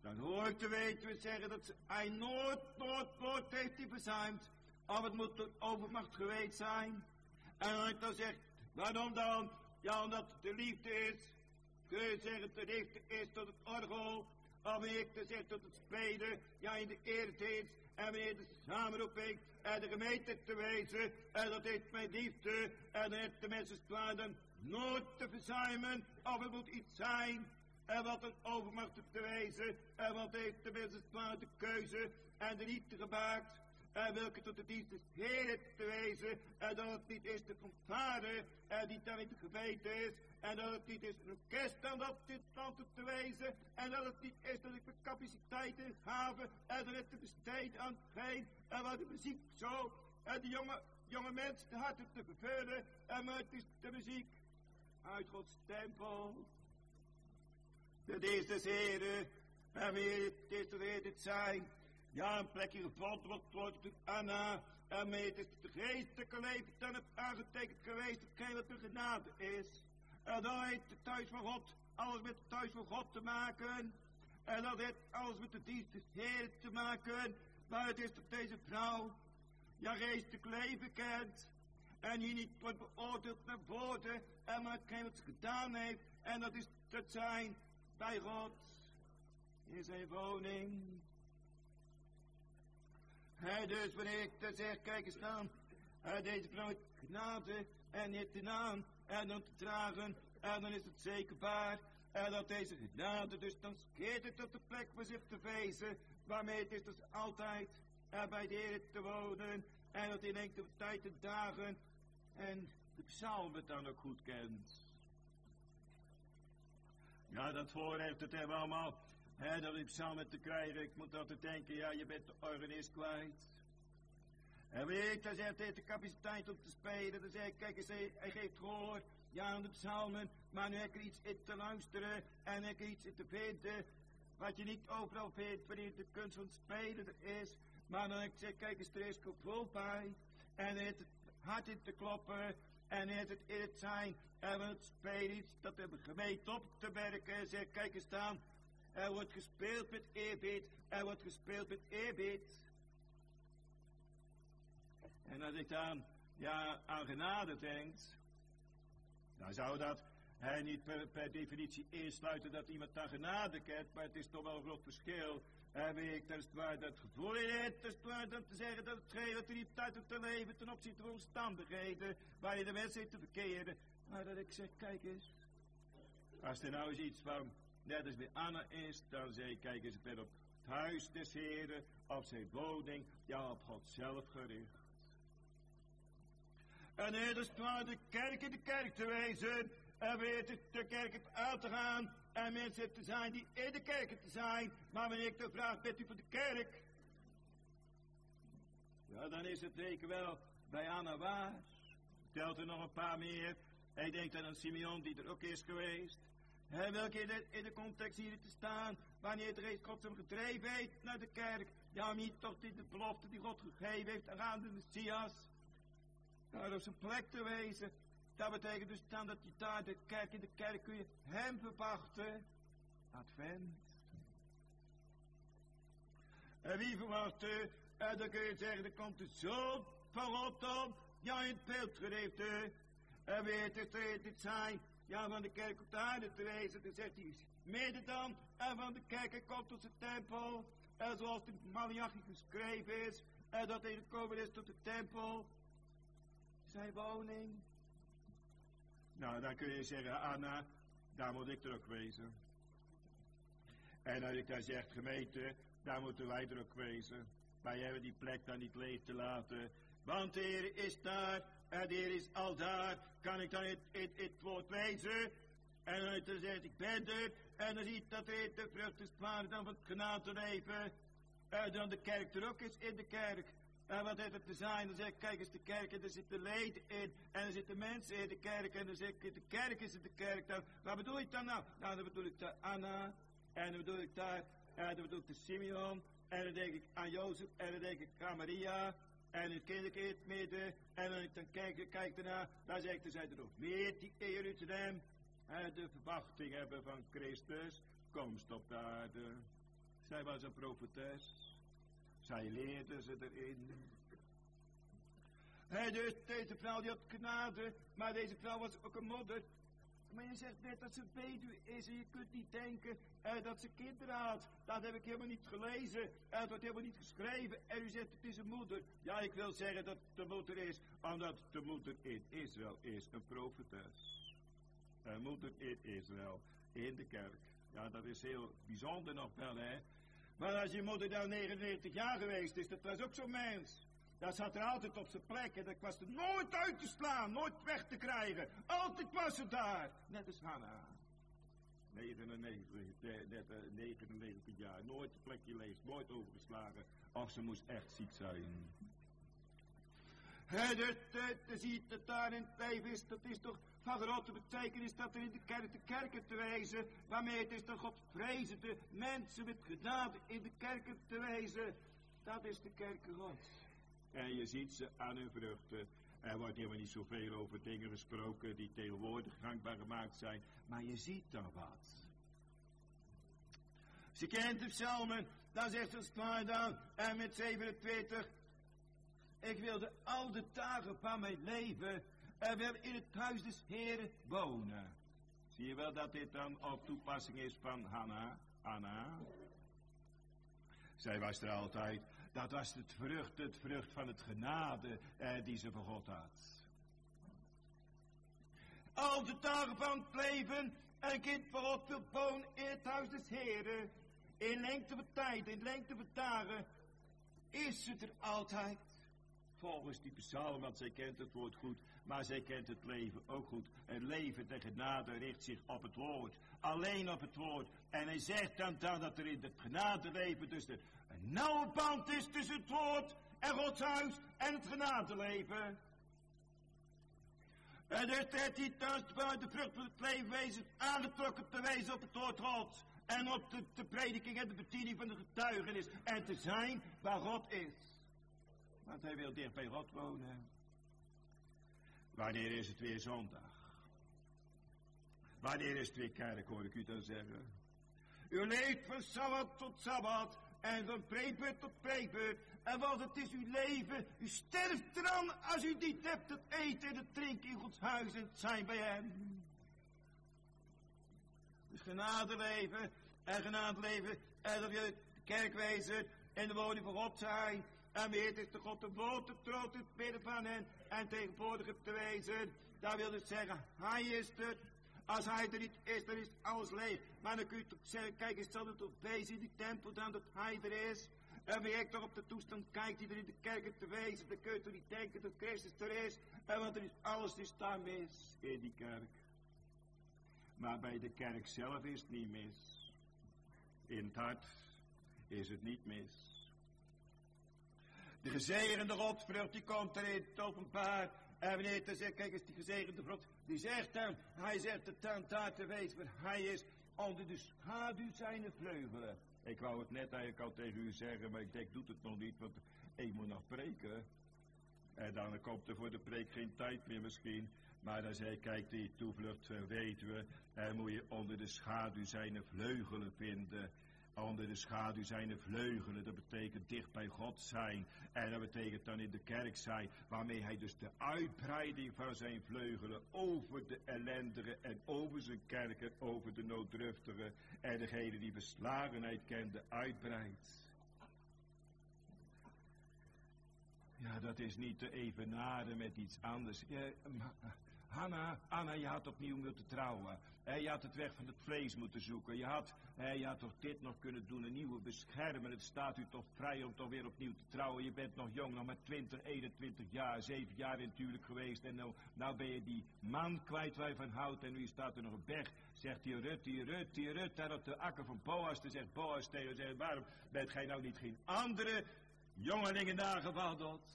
Dan hoor ik de weduwe zeggen dat hij nooit heeft hij verzuimd. Of het moet door overmacht geweest zijn. En als ik dan zeg, waarom dan? Ja, omdat het de liefde is. Kun je zeggen, de liefde is tot het orgel. Of wanneer ik dan zeg tot het spelen. Ja, in de eredienst. En wanneer de samenroeping en de gemeente te wezen. En dat is mijn liefde. En dan heeft de mensen zwaarden nooit te verzuimen. Of het moet iets zijn. En wat een overmacht te wezen. En wat heeft de mensen zwaarden de keuze. En de liefde gemaakt. En welke tot de dienst des Heeren te wezen. En dat het niet is de vader. En die dan in de gemeente is. En dat het niet is een orkest. En dat dit land te wezen. En dat het niet is dat ik mijn capaciteiten gaven. En dat het te besteed aan geef. En wat de muziek zo. En de jonge mensen de harten te vervullen. En maar het is de muziek uit Gods tempel. De dienst des Heeren. En wie het is de Heer dit zijn. Ja, een plekje gevonden wordt door Anna. En mee het is de geestelijke leven dan het aangetekend geweest. Hetgeen wat de genade is. En dat heeft het thuis van God. Alles met het thuis van God te maken. En dat heeft alles met de dienst des Heeren te maken. Maar het is dat deze vrouw. Ja, geestelijk leven kent. En hier niet wordt beoordeeld naar woorden. En maar hetgeen wat ze gedaan heeft. En dat is het zijn bij God. In zijn woning. Dus wanneer ik dan zeg, kijk eens dan, deze vrouw heeft genade en heeft de naam en dan te dragen en dan is het zeker waar en dat deze genade dus dan keert het op de plek waar ze te wezen, waarmee het is dus altijd bij de Heer te wonen en dat in enkele tijd te dagen en de psalmen dan ook goed kent. Ja, dat voorrecht, dat hebben we allemaal. Dat ik psalmen te krijgen, ik moet altijd denken, ja, je bent de organist kwijt. En wanneer ik dan zeg, hij heeft de capaciteit om te spelen, dan zeg ik, kijk eens, hij geeft gehoor, ja, aan de psalmen, maar nu heb ik er iets in te luisteren, en heb ik er iets in te vinden, wat je niet overal vindt, wanneer de kunst van het spelen er is, maar dan heb ik zeg, kijk eens, er is controle bij, en hij heeft het hard in te kloppen, en hij heeft het in het zijn, en van het spelen iets, dat hebben we gemeend op te werken, en zeg, kijk eens dan, er wordt gespeeld met eerbied. Er wordt gespeeld met eerbied. En als ik dan aan genade denk, dan zou dat niet per definitie insluiten dat iemand dan genade kent, maar het is toch wel een groot verschil. En weet ik, dat is waar dat gevoel in, dat is waar dan te zeggen dat het relativiteit op te leven ten opzichte van omstandigheden, waar je de mensen in te verkeren. Maar dat ik zeg, kijk eens, als er nou eens iets van net als bij Anna is, dan zeg ik, kijk eens, ik ben op het huis des Heren, op zijn woning, ja, op God zelf gericht. En het is waar de kerk in de kerk te wezen, en weet het de kerk uit te gaan, en mensen te zijn die in de kerk te zijn, maar wanneer ik dan vraag, bent u voor de kerk? Ja, dan is het zeker wel bij Anna waar. Telt er nog een paar meer, en ik denk aan Simeon die er ook is geweest. Welke in de context hier te staan, wanneer de geest God hem gedreven heeft naar de kerk, ja, niet toch die de belofte die God gegeven heeft aan de Messias, daar op zijn plek te wezen. Dat betekent dus dan dat je daar in de kerk kun je hem verwachten. Advent. En wie verwacht u? En dan kun je zeggen, er komt de Zoon van God op, ja, in het beeld geleefd. En weet het dit zijn. Ja, van de kerk op de aarde te wezen, dan zegt hij, midden dan, en van de kerk hij komt tot zijn tempel, en zoals in Malachi geschreven is, en dat hij gekomen is tot de tempel, zijn woning. Nou, dan kun je zeggen, Anna, daar moet ik er ook wezen. En als ik dan zeg, gemeente, daar moeten wij er ook wezen. Wij hebben die plek dan niet leeg te laten, want de Heer is daar, en de Heer is al daar, kan ik dan het woord lezen. En dan zegt ik ben er. En dan ziet dat de vrucht is klaar dan van het genadeleven. En dan de kerk er ook is in de kerk. En wat heeft het te zijn? Dan zeg ik, kijk eens de kerk en er zitten leden in. En er zitten mensen in de kerk. En dan zeg ik, de kerk is in de kerk dan. Wat bedoel ik dan nou? Nou, dan bedoel ik daar Anna. En dan bedoel ik daar, dan bedoel ik de Simeon. En dan denk ik aan Jozef. En dan denk ik aan Maria. En het kinderke in het midden. En dan kijk ernaar. Dan zeg ik, er zijn er nog meer die in Jeruzalem de verwachting hebben van Christus. Komst op de aarde. Zij was een profetes. Zij leerde ze erin. Dus deze vrouw die had genade, maar deze vrouw was ook een modder. Maar je zegt net dat ze weduwe is en je kunt niet denken dat ze kinderen had. Dat heb ik helemaal niet gelezen. Het wordt helemaal niet geschreven. En u zegt het is een moeder. Ja, ik wil zeggen dat het de moeder is, omdat de moeder in Israël is een profetes. Een moeder in Israël, in de kerk. Ja, dat is heel bijzonder nog wel, hè. Maar als je moeder dan 99 jaar geweest is, dat was ook zo'n mens. Dat zat er altijd op zijn plek en dat was er nooit uit te slaan, nooit weg te krijgen. Altijd was ze daar. Net als Hanna. 99 jaar, nooit een plekje leeg, nooit overgeslagen. Of ze moest echt ziek zijn. Dus ziet het daar in het leven is, dat is toch van grote betekenis dat er in de kerken te wezen, waarmee het is toch Godvrezende mensen met genade in de kerken te wezen. Dat is de kerk Gods. En je ziet ze aan hun vruchten. Er wordt helemaal niet zoveel over dingen gesproken die tegenwoordig gangbaar gemaakt zijn. Maar je ziet daar wat. Ze kent de psalmen. Dan zegt ze klaar dan. En met 27. Ik wilde al de dagen van mijn leven. En wil in het huis des Heren wonen. Zie je wel dat dit dan op toepassing is van Hanna? Zij was er altijd. Dat was het vrucht van het genade die ze van God had. Al de dagen van het leven, een kind van God wil wonen in het huis des Heren. In lengte van tijd, in lengte van dagen, is het er altijd. Volgens die psalm, want zij kent het woord goed, maar zij kent het leven ook goed. Het leven de genade richt zich op het woord, alleen op het woord. En hij zegt dan dat er in het genadeleven dus een nauwe band is tussen het woord en Gods huis en het genadeleven. En dus heeft hij thuis vanuit de vrucht van het leven wezen aangetrokken te wezen op het woord Gods. En op de prediking en de bediening van de getuigenis. En te zijn waar God is. Want hij wil dicht bij God wonen. Wanneer is het weer zondag? Wanneer is het weer kerk, hoor ik u dan zeggen? U leeft van sabbat tot sabbat. En van preekbeurt tot preekbeurt. En wat het is uw leven. U sterft eraan als u niet hebt het eten en het drinken in Gods huis en het zijn bij hem. Dus genadeleven. En dat wil de kerk wezen. En de woning van God zijn. En weet is de God de woord te troon in het midden van hen. En tegenwoordig te wezen. Dat wil dus zeggen, hij is het. Als hij er niet is, dan is alles leeg. Maar dan kun je toch zeggen, kijk eens, zal het toch wezen in die tempel dan dat hij er is. En wie ik toch op de toestand kijkt die er in de kerken te wezen. Dan kun je toch niet denken dat Christus er is. En want er is alles is daar mis in die kerk. Maar bij de kerk zelf is het niet mis. In het hart is het niet mis. De gezegende Godvrucht die komt er in het openbaar. En wanneer hij zegt, kijk eens die gezegende vrucht. Die zegt dan, hij zegt het dan daar te wezen waar hij is. Onder de schaduw zijn de vleugelen. Ik wou het net eigenlijk al tegen u zeggen, maar ik denk, doet het nog niet, want ik moet nog preken. En dan komt er voor de preek geen tijd meer misschien. Maar dan zei ik, kijk, die toevlucht weten we. En moet je onder de schaduw zijn vleugelen vinden. Onder de schaduw zijn de vleugelen, dat betekent dicht bij God zijn. En dat betekent dan in de kerk zijn, waarmee hij dus de uitbreiding van zijn vleugelen over de ellendigen en over zijn kerk en over de nooddruftigen en degene die verslagenheid kende, uitbreidt. Ja, dat is niet te evenaren met iets anders. Hanna, je had opnieuw moeten trouwen. Je had het weg van het vlees moeten zoeken. Je had toch dit nog kunnen doen, een nieuwe beschermen. Het staat u toch vrij om toch weer opnieuw te trouwen. Je bent nog jong, nog maar 20, 21 jaar, 7 jaar in het huwelijk geweest. En nou ben je die man kwijt waar je van houdt. En nu staat er nog een berg. Zegt die Rut, daar op de akker van Boas. Dan zegt Boas tegen hem, waarom bent gij nou niet geen andere jongelingen nagewandeld?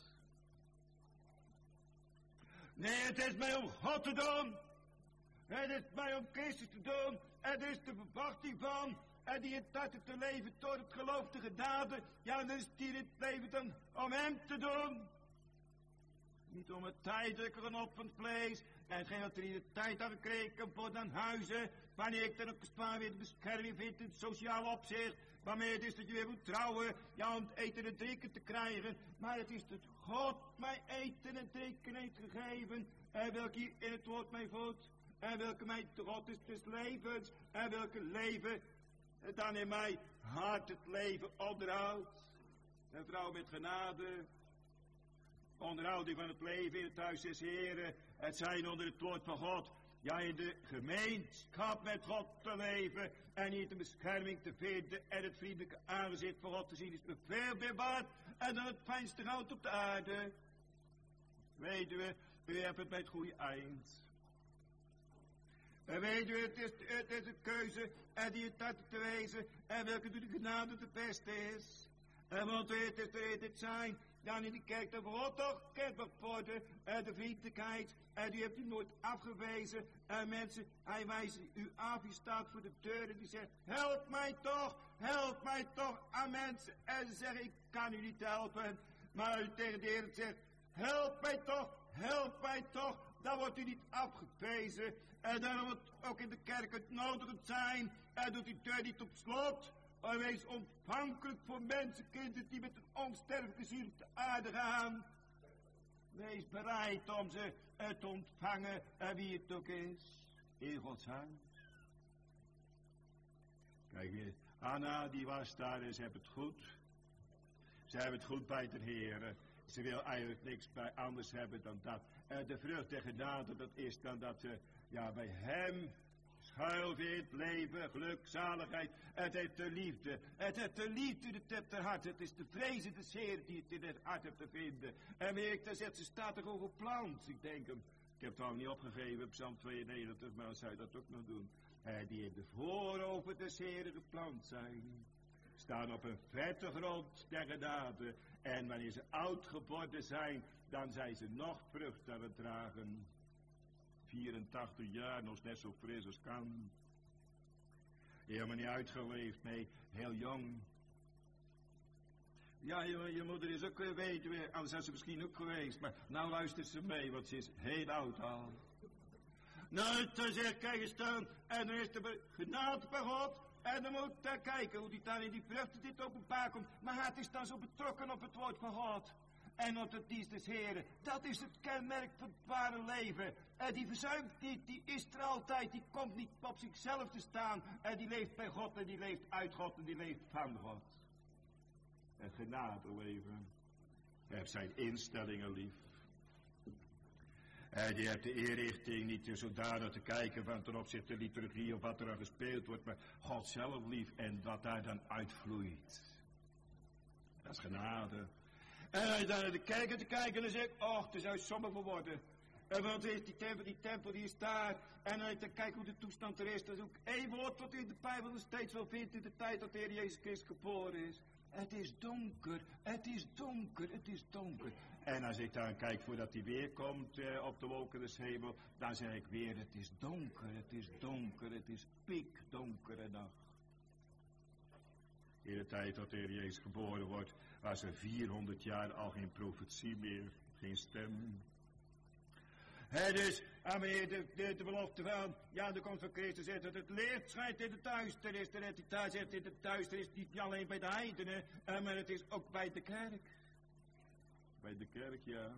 Nee, het is mij om God te doen. Het is mij om Christus te doen. Het is de verwachting van. En die in het hart te leven door het geloof de genade. Ja, dan is het hier in het leven dan om hem te doen. Niet om het tijdelijke genot van het vlees. En hetgeen wat er in de tijd had gekregen voor dan huizen, wanneer ik dan ook eens weer de bescherming vind in het sociaal opzicht, waarmee het is dat je weer moet trouwen, ja, om eten en drinken te krijgen. Maar het is dat God mij eten en drinken heeft gegeven, en welke hier in het woord mij voedt, en welke mij de God is des levens, en welke leven dan in mij hart het leven onderhoudt. En vrouw met genade, onderhouding van het leven in het huis des Heren, het zijn onder het woord van God, ja, in de gemeenschap met God te leven en hier de bescherming te vinden en het vriendelijke aangezicht van God te zien is me veel meer waard en dan het fijnste goud op de aarde. Weet u hebt het bij het goede eind. En weet u, het is een keuze en die het uit te wezen en welke de genade het beste is. En want het zijn dan in de kerk de God toch kenbaar worden en de vriendelijkheid en die hebt u nooit afgewezen en mensen, hij wijst u af, u staat voor de deur en die zegt help mij toch aan mensen en ze zeggen ik kan u niet helpen, maar u tegen de Heer zegt help mij toch, dan wordt u niet afgewezen en dan wordt ook in de kerk het nodigend zijn en doet die deur niet op slot. Maar wees ontvankelijk voor mensenkinderen die met een onsterfelijke ziel op de aarde gaan. Wees bereid om ze te ontvangen en wie het ook is. In Gods huis. Kijk eens, Anna die was daar en ze hebben het goed. Ze hebben het goed bij de Heer. Ze wil eigenlijk niks bij anders hebben dan dat. De vrucht der genade, dat is dan dat ze bij hem schuil vindt, leven, geluk, zaligheid. Het heeft de liefde. Het heeft de liefde, het heeft het hart. Het is de vrezen des Heeren die het in het hart heeft te vinden. En wie ik daar zet, ze staat er gewoon geplant. Ik denk hem, ik heb het al niet opgegeven, Psalm 92, maar zou je dat ook nog doen. Die in de voorover des Heeren geplant zijn. Staan op een vette grond der genade. En wanneer ze oud geworden zijn, dan zijn ze nog vrucht aan het dragen. 84 jaar, nog net zo fris als kan. Helemaal niet uitgeleefd, nee, heel jong. Ja, je moeder is ook weduwe, anders had ze misschien ook geweest. Maar nou luistert ze mee, want ze is heel oud al. Nou, dan zeg kijk eens dan, en dan is de genade bij God. En dan moet je kijken hoe die dan in die vruchten dit openbaar komt. Maar het is dan zo betrokken op het woord van God. En op het dienst des Heren. Dat is het kenmerk van het ware leven. En die verzuimt niet, die is er altijd. Die komt niet op zichzelf te staan. En die leeft bij God en die leeft uit God en die leeft van God. En genade leven. Hij heeft zijn instellingen lief. En die heeft de eerrichting niet zodanig te kijken van ten opzichte de liturgie of wat er aan gespeeld wordt. Maar God zelf lief en wat daar dan uitvloeit. Dat is genade. En als je dan naar de kerken te kijken, dan zeg ik, och, daar zou je somber voor worden. En want is die tempel die is daar. En als je dan kijkt hoe de toestand er is, dat is ook één woord wat u in de Bijbel nog steeds wel vindt in de tijd dat de Heer Jezus Christus geboren is. Het is donker, het is donker, het is donker. En als ik dan kijk voordat hij weer komt op de wolken des hemel, dan zeg ik weer, het is donker, het is donker, het is pikdonkere nacht. In de tijd dat de Heer Jezus geboren wordt, was er 400 jaar al geen profetie meer, geen stem. Dus, de belofte van, ja, de komst van Christus zegt dat het licht schijnt in de duisternis. En het daar zegt in de duisternis niet alleen bij de heidenen, maar het is ook bij de kerk. Bij de kerk, ja.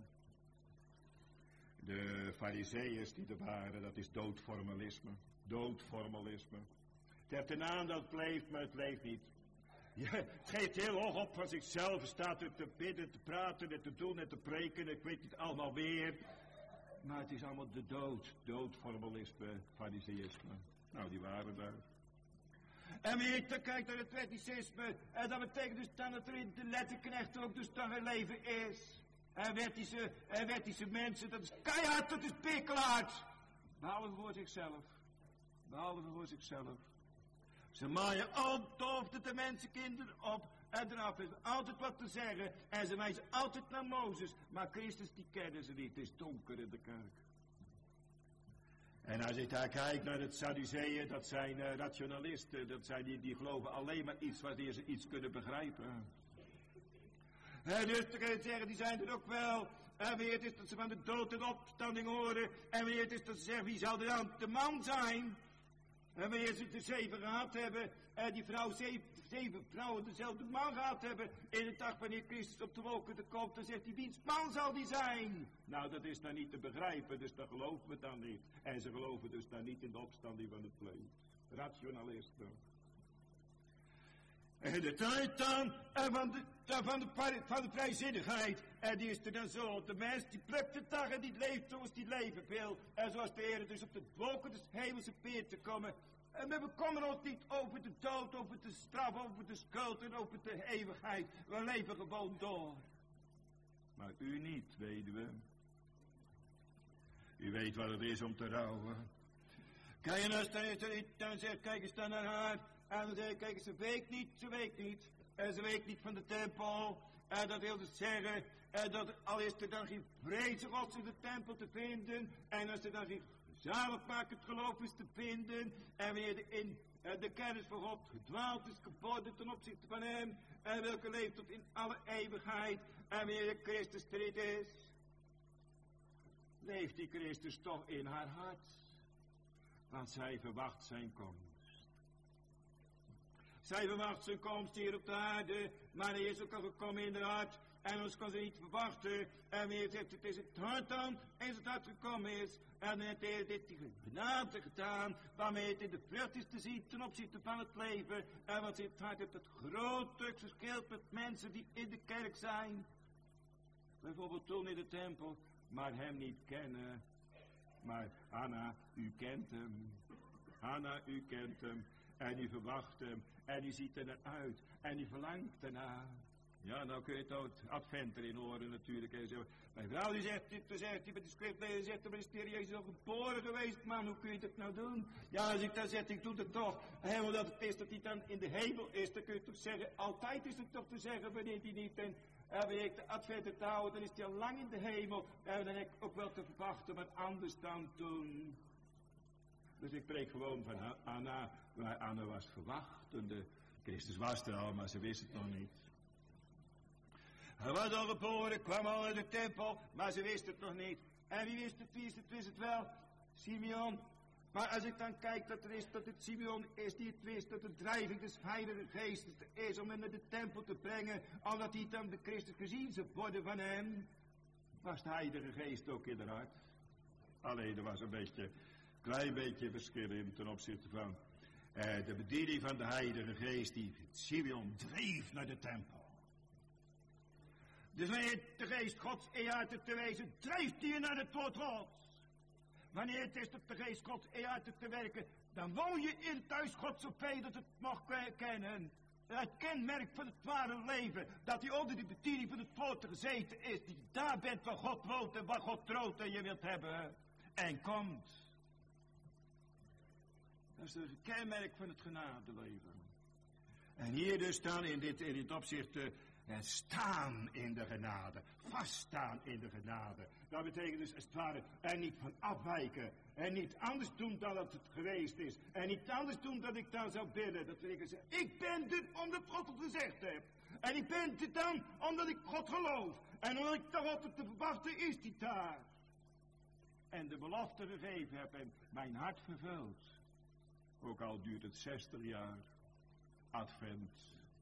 De farizeeërs die er waren, dat is doodformalisme. Doodformalisme. Het heeft een naam dat leeft, maar het leeft niet. Ja, het geeft heel hoog op van zichzelf. Het staat er te bidden, te praten en te doen en te preken. Ik weet niet allemaal weer. Maar het is allemaal de dood. Doodformalisme, fariseïsme. Nou, die waren daar. En wie ik dan kijkt naar het wetticisme. En dat betekent dus dan dat er in de letterknecht ook dus dan een leven is. En wettische mensen, dat is keihard, dat is pikkelaard. Behalve voor zichzelf. Behalve voor zichzelf. Ze maaien altijd de mensenkinderen op en eraf is altijd wat te zeggen. En ze wijzen altijd naar Mozes. Maar Christus die kennen ze niet. Het is donker in de kerk. En als ik daar kijk naar het Sadduceeën, dat zijn rationalisten. Dat zijn die geloven alleen maar iets wanneer ze iets kunnen begrijpen. Dus dan kun je zeggen, die zijn er ook wel. En wanneer het is dat ze van de dood en opstanding horen. En wanneer het is dat ze zeggen, wie zal er dan de man zijn? En wanneer ze de 7 gehad hebben, en die vrouw 7 vrouwen dezelfde man gehad hebben, in de dag wanneer Christus op de wolken komt, dan zegt hij, wiens man zal die zijn? Nou, dat is dan niet te begrijpen, dus dat geloven we dan niet. En ze geloven dus dan niet in de opstanding van het vlees. Rationalisten. En de tijd dan van de vrijzinnigheid. En die is er dan zo. De mens die plukt de dag en die leeft zoals die leven wil. En zoals de Heer dus op de wolken des hemelse peer te komen. En we bekommeren ons niet over de dood, over de straf, over de schuld en over de eeuwigheid. We leven gewoon door. Maar u niet, weduwe. U weet wat het is om te rouwen. Kijk en dan zegt, kijk eens dan naar haar. En dan zeg ik, kijk, ze weet niet. En ze weet niet van de tempel. En dat wil dus zeggen, dat al is er dan geen vrede gods in de tempel te vinden. En als er dan geen zaligmakend geloof is te vinden. En wanneer in de kennis van God gedwaald is geworden ten opzichte van hem. En welke leeft tot in alle eeuwigheid. En wanneer de Christus erin is. Leeft die Christus toch in haar hart. Want zij verwacht zijn komst. Zij verwacht zijn komst hier op de aarde, maar hij is ook al gekomen in haar hart. En ons kan ze niet verwachten. En wanneer zegt het is het hart dan, eens het hart gekomen is. En dan heeft hij dit genade gedaan, waarmee het in de vrucht is te zien ten opzichte van het leven. En wat het hart heeft het grote verschil met mensen die in de kerk zijn. Bijvoorbeeld toen in de tempel, maar hem niet kennen. Maar Anna, u kent hem. Anna, u kent hem. En u verwacht hem. En u ziet er naar uit. En u verlangt ernaar. Ja, nou kun je het advent erin horen natuurlijk. En zo. Mijn vrouw die zegt dit, dan zegt hij met de schriftlezer, zegt er, maar is de Heer Jezus al geboren geweest, man, hoe kun je dat nou doen? Ja, als ik dan zeg, ik doe het toch. En omdat het is dat hij dan in de hemel is, dan kun je toch zeggen, altijd is het toch te zeggen, wanneer hij niet en wanneer ik de advent te houden, dan is hij al lang in de hemel. En dan heb ik ook wel te verwachten, maar anders dan toen. Dus ik preek gewoon van Anna, waar Anna was verwachtende. Christus was er al, maar ze wist het nog niet. Hij was al geboren, kwam al uit de tempel, maar ze wist het nog niet. En wie wist het, wist het wel? Simeon. Maar als ik dan kijk dat het Simeon is die het wist, dat de drijving des Heilige Geestes is om hem naar de tempel te brengen, omdat hij dan de Christus gezien zou worden van hem, was de Heilige Geest ook in haar hart. Alleen er was een klein beetje verschil in ten opzichte van de bediening van de Heilige Geest die Simeon dreef naar de tempel. Dus wanneer de Geest Gods uit te wezen, drijft hij je naar het woord Gods. Wanneer het is dat de Geest Gods uit te werken, dan woon je in het huis Gods zoveel dat het mag kennen. Het kenmerk van het ware leven, dat hij onder de bediening van het woord gezeten is, die daar bent waar God woont en waar God troont en je wilt hebben en komt. Dat is het kenmerk van het genadeleven. En hier dus staan in dit opzicht staan in de genade, vaststaan in de genade. Dat betekent dus als het ware er niet van afwijken en niet anders doen dan dat het geweest is. En niet anders doen dan ik dan zou bidden. Dat wil ik zeggen, ik ben dit omdat God het gezegd heeft. En ik ben dit dan omdat ik God geloof. En omdat ik toch altijd te verwachten is die daar. En de belofte gegeven heb en mijn hart vervult. Ook al duurt het 60 jaar. Advent.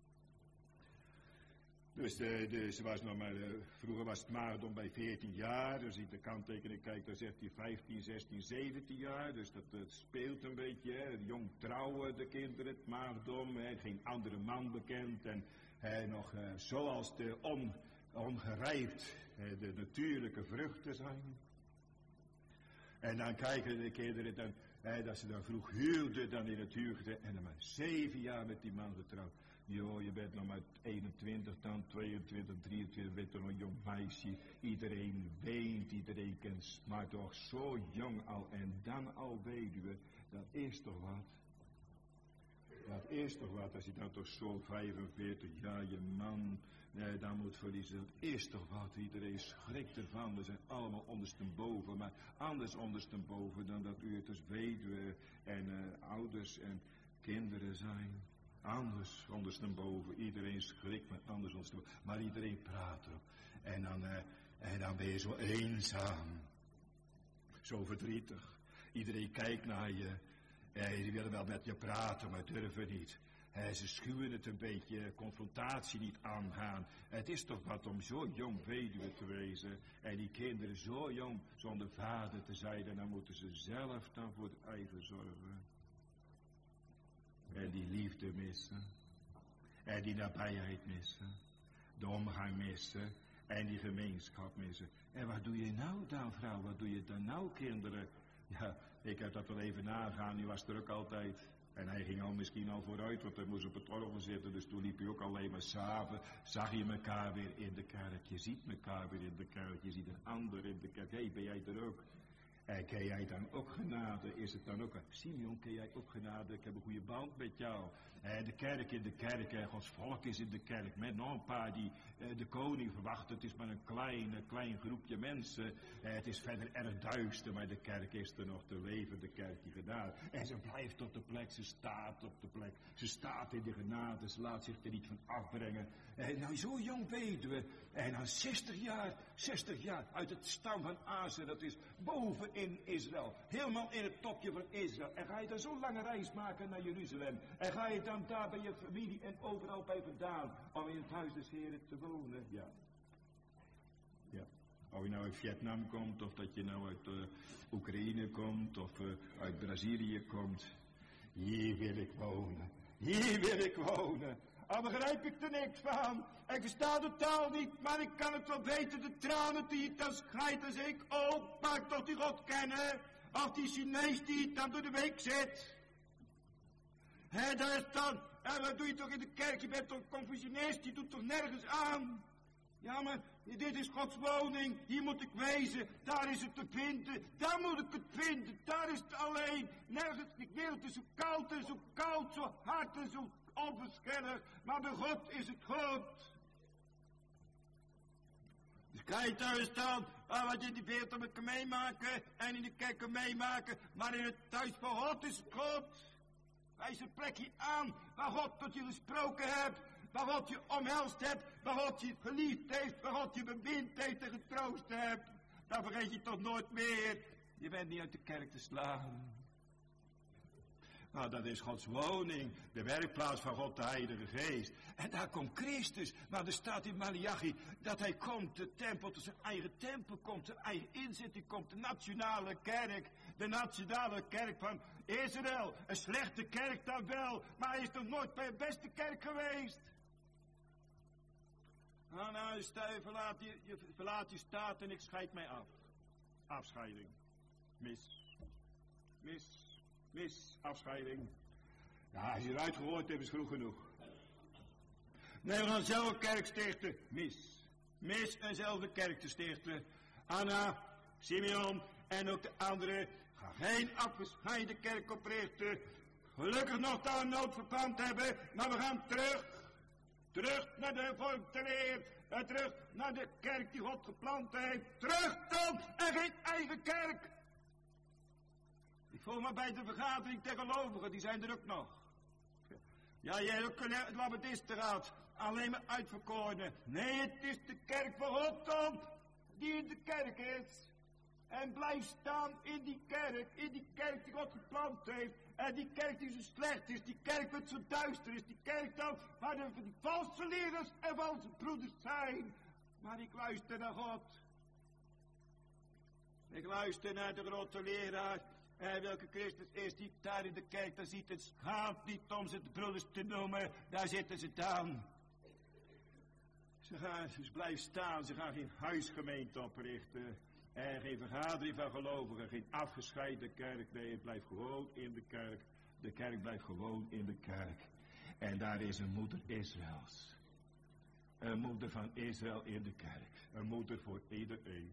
Dus was nog maar, vroeger was het maagdom bij 14 jaar. Dus ik de kanttekening kijk, dan zegt hij 15, 16, 17 jaar. Dus dat speelt een beetje. Hè. Jong trouwen de kinderen, het maagdom. Hè. Geen andere man bekend. En nog zoals de ongerijpt de natuurlijke vruchten zijn. En dan kijken de kinderen dan, dat ze dan vroeg huwden dan in het huwelijk. En dan maar 7 jaar met die man getrouwd. Jo, je bent nog maar 21 dan, 22, 23, bent toch een jong meisje. Iedereen weet, iedereen kent, maar toch zo jong al en dan al weduwe. Dat is toch wat? Dat is toch wat, als je dan toch zo 45 jaar je man dan moet verliezen. Dat is toch wat, iedereen schrikt ervan. We zijn allemaal ondersteboven, maar anders ondersteboven dan dat u het als weduwe en ouders en kinderen zijn. Anders ondersteboven, iedereen schrikt met anders ondersteboven, maar iedereen praat erop. En dan En dan ben je zo eenzaam. Zo verdrietig. Iedereen kijkt naar je. Die willen wel met je praten, maar durven niet. Ze schuwen het een beetje, confrontatie niet aangaan. Het is toch wat om zo jong weduwe te wezen. En die kinderen zo jong zonder vader te zijn. En dan moeten ze zelf dan voor het eigen zorgen. En die liefde missen. En die nabijheid missen. De omgang missen. En die gemeenschap missen. En wat doe je nou dan, vrouw? Wat doe je dan nou, kinderen? Ja, ik heb dat wel even nagaan. Die was er ook altijd. En hij ging al misschien al vooruit, want hij moest op het orgel zitten. Dus toen liep hij ook alleen maar s'avonds. Zag je elkaar weer in de kerk. Je ziet elkaar weer in de kerk. Je ziet een ander in de kerk. Hé, ben jij er ook? En ken jij dan ook genade? Is het dan ook... Simeon, ken jij ook genade? Ik heb een goede band met jou. De kerk in de kerk, Gods volk is in de kerk. Met nog een paar die de koning verwachten. Het is maar een klein groepje mensen. Het is verder erg duister, maar de kerk is er nog te leven. De kerk die genade. En ze blijft op de plek, ze staat op de plek. Ze staat in de genade, ze laat zich er niet van afbrengen. Nou, zo jong weduwe. En dan 60 jaar uit het stam van Azer. Dat is boven in Israël. Helemaal in het topje van Israël. En ga je dan zo'n lange reis maken naar Jeruzalem. En ga je dan daar bij je familie en overal bij vandaan. Om in het huis des Heren te wonen. Ja. Of je nou uit Vietnam komt. Of dat je nou uit Oekraïne komt. Of uit Brazilië komt. Hier wil ik wonen. Hier wil ik wonen. Al begrijp ik er niks van. Ik versta de taal niet, maar ik kan het wel weten. De tranen die ik dan schijt als ik ook. Maar ik toch die God kennen. Of die Chinees die het dan door de week zit. Daar is dan. En wat doe je toch in de kerk? Je bent toch een Confucianist, die doet toch nergens aan. Ja, maar dit is Gods woning. Hier moet ik wezen. Daar is het te vinden. Daar moet ik het vinden. Daar is het alleen. Nergens. De wereld is zo koud, zo hard en zo onverschillig. Maar bij God is het goed. Dus kan je thuis staan, wat je in die wereld met kan meemaken. En in de kerk kan meemaken. Maar in het thuis van God is het goed. Wijs een plekje aan waar God tot je gesproken hebt. Waar God je omhelst hebt, waar God je geliefd heeft, waar God je bemind heeft en getroost hebt. Dan vergeet je toch nooit meer. Je bent niet uit de kerk te slaan. Nou, dat is Gods woning, de werkplaats van God, de Heilige Geest. En daar komt Christus. Maar er staat in Malachi dat hij komt, de tempel, tot zijn eigen tempel komt, zijn eigen inzetting komt, de nationale kerk. De nationale kerk van Israël. Een slechte kerk dan wel, maar hij is nog nooit bij een beste kerk geweest. Nou, verlaat je staat en ik scheid mij af. Afscheiding. Mis, afscheiding. Ja, als je eruit gehoord hebt, is vroeg genoeg. Nee, we gaan zelf een kerk stichten. Mis en zelf een kerk te stichten. Anna, Simeon en ook de anderen gaan geen afgescheiden kerk oprichten. Gelukkig nog daar een noodverband hebben, maar we gaan terug. Terug naar de vormte leer. En terug naar de kerk die God geplant heeft. Terug dan en geen eigen kerk. Ik voel me bij de vergadering der gelovigen, die zijn er ook nog. Ja, jij ook de Baptistenraad. Alleen maar uitverkorenen. Nee, het is de kerk van God dan, die in de kerk is. En blijf staan in die kerk die God geplant heeft. En die kerk die zo slecht is, die kerk dat zo duister is, die kerk dan waar die valse leraars en valse broeders zijn. Maar ik luister naar God. Ik luister naar de grote leraar. En welke Christus is die daar in de kerk, daar ziet het schaamt niet om ze de broeders te noemen. Daar zitten ze dan. Ze blijven staan, ze gaan geen huisgemeente oprichten. En geen vergadering van gelovigen, geen afgescheiden kerk. Nee, het blijft gewoon in de kerk. De kerk blijft gewoon in de kerk. En daar is een moeder Israëls. Een moeder van Israël in de kerk. Een moeder voor iedereen.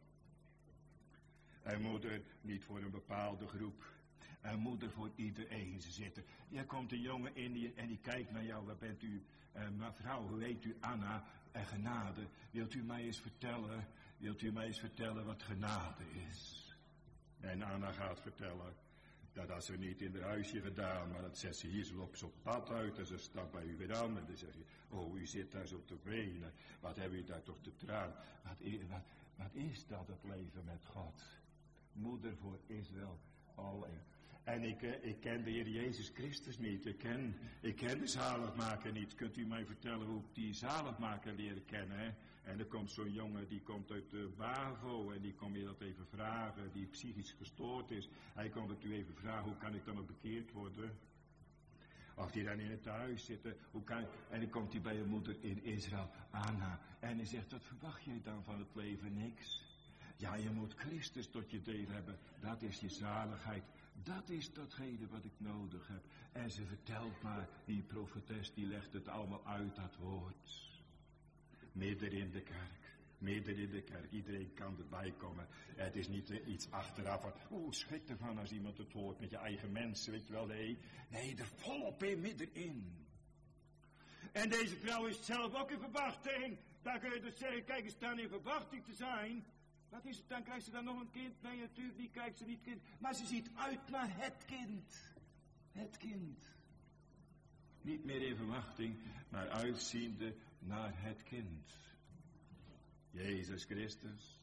Een moeder niet voor een bepaalde groep. Een moeder voor iedereen. Ze zitten. Er komt een jongen in en die kijkt naar jou. Waar bent u? Mevrouw, hoe heet u? Anna. En genade. Wilt u mij eens vertellen? Wilt u mij eens vertellen wat genade is? En Anna gaat vertellen. Dat had ze niet in haar huisje gedaan, maar dat zet ze hier zo op zo'n pad uit en ze stapt bij u weer aan en dan zeg je, oh, u zit daar zo te wenen, wat heb je daar toch te traan? Wat is dat, het leven met God? Moeder voor Israël alleen. En ik ken de Heer Jezus Christus niet, ik ken de zaligmaker niet. Kunt u mij vertellen hoe ik die zaligmaker leren kennen, hè? En er komt zo'n jongen, die komt uit de BAVO en die komt je dat even vragen, die psychisch gestoord is. Hij komt het u even vragen, hoe kan ik dan nog bekeerd worden? Of die dan in het huis zitten, en dan komt hij bij je moeder in Israël, Anna. En hij zegt, wat verwacht jij dan van het leven? Niks. Ja, je moet Christus tot je deel hebben, dat is je zaligheid. Dat is datgene wat ik nodig heb. En ze vertelt maar, die profetes, die legt het allemaal uit, dat woord. Midden in de kerk. Midden in de kerk. Iedereen kan erbij komen. Het is niet iets achteraf van, schrik ervan als iemand het hoort met je eigen mensen, weet je wel. Nee, er volop in, middenin. En deze vrouw is zelf ook in verwachting. Dan kun je dus zeggen, kijk eens, staan in verwachting te zijn. Wat is het dan? Krijgt ze dan nog een kind? Nee, natuurlijk niet, krijgt ze niet kind. Maar ze ziet uit naar het kind. Het kind. Niet meer in verwachting, maar uitziende naar het kind. Jezus Christus.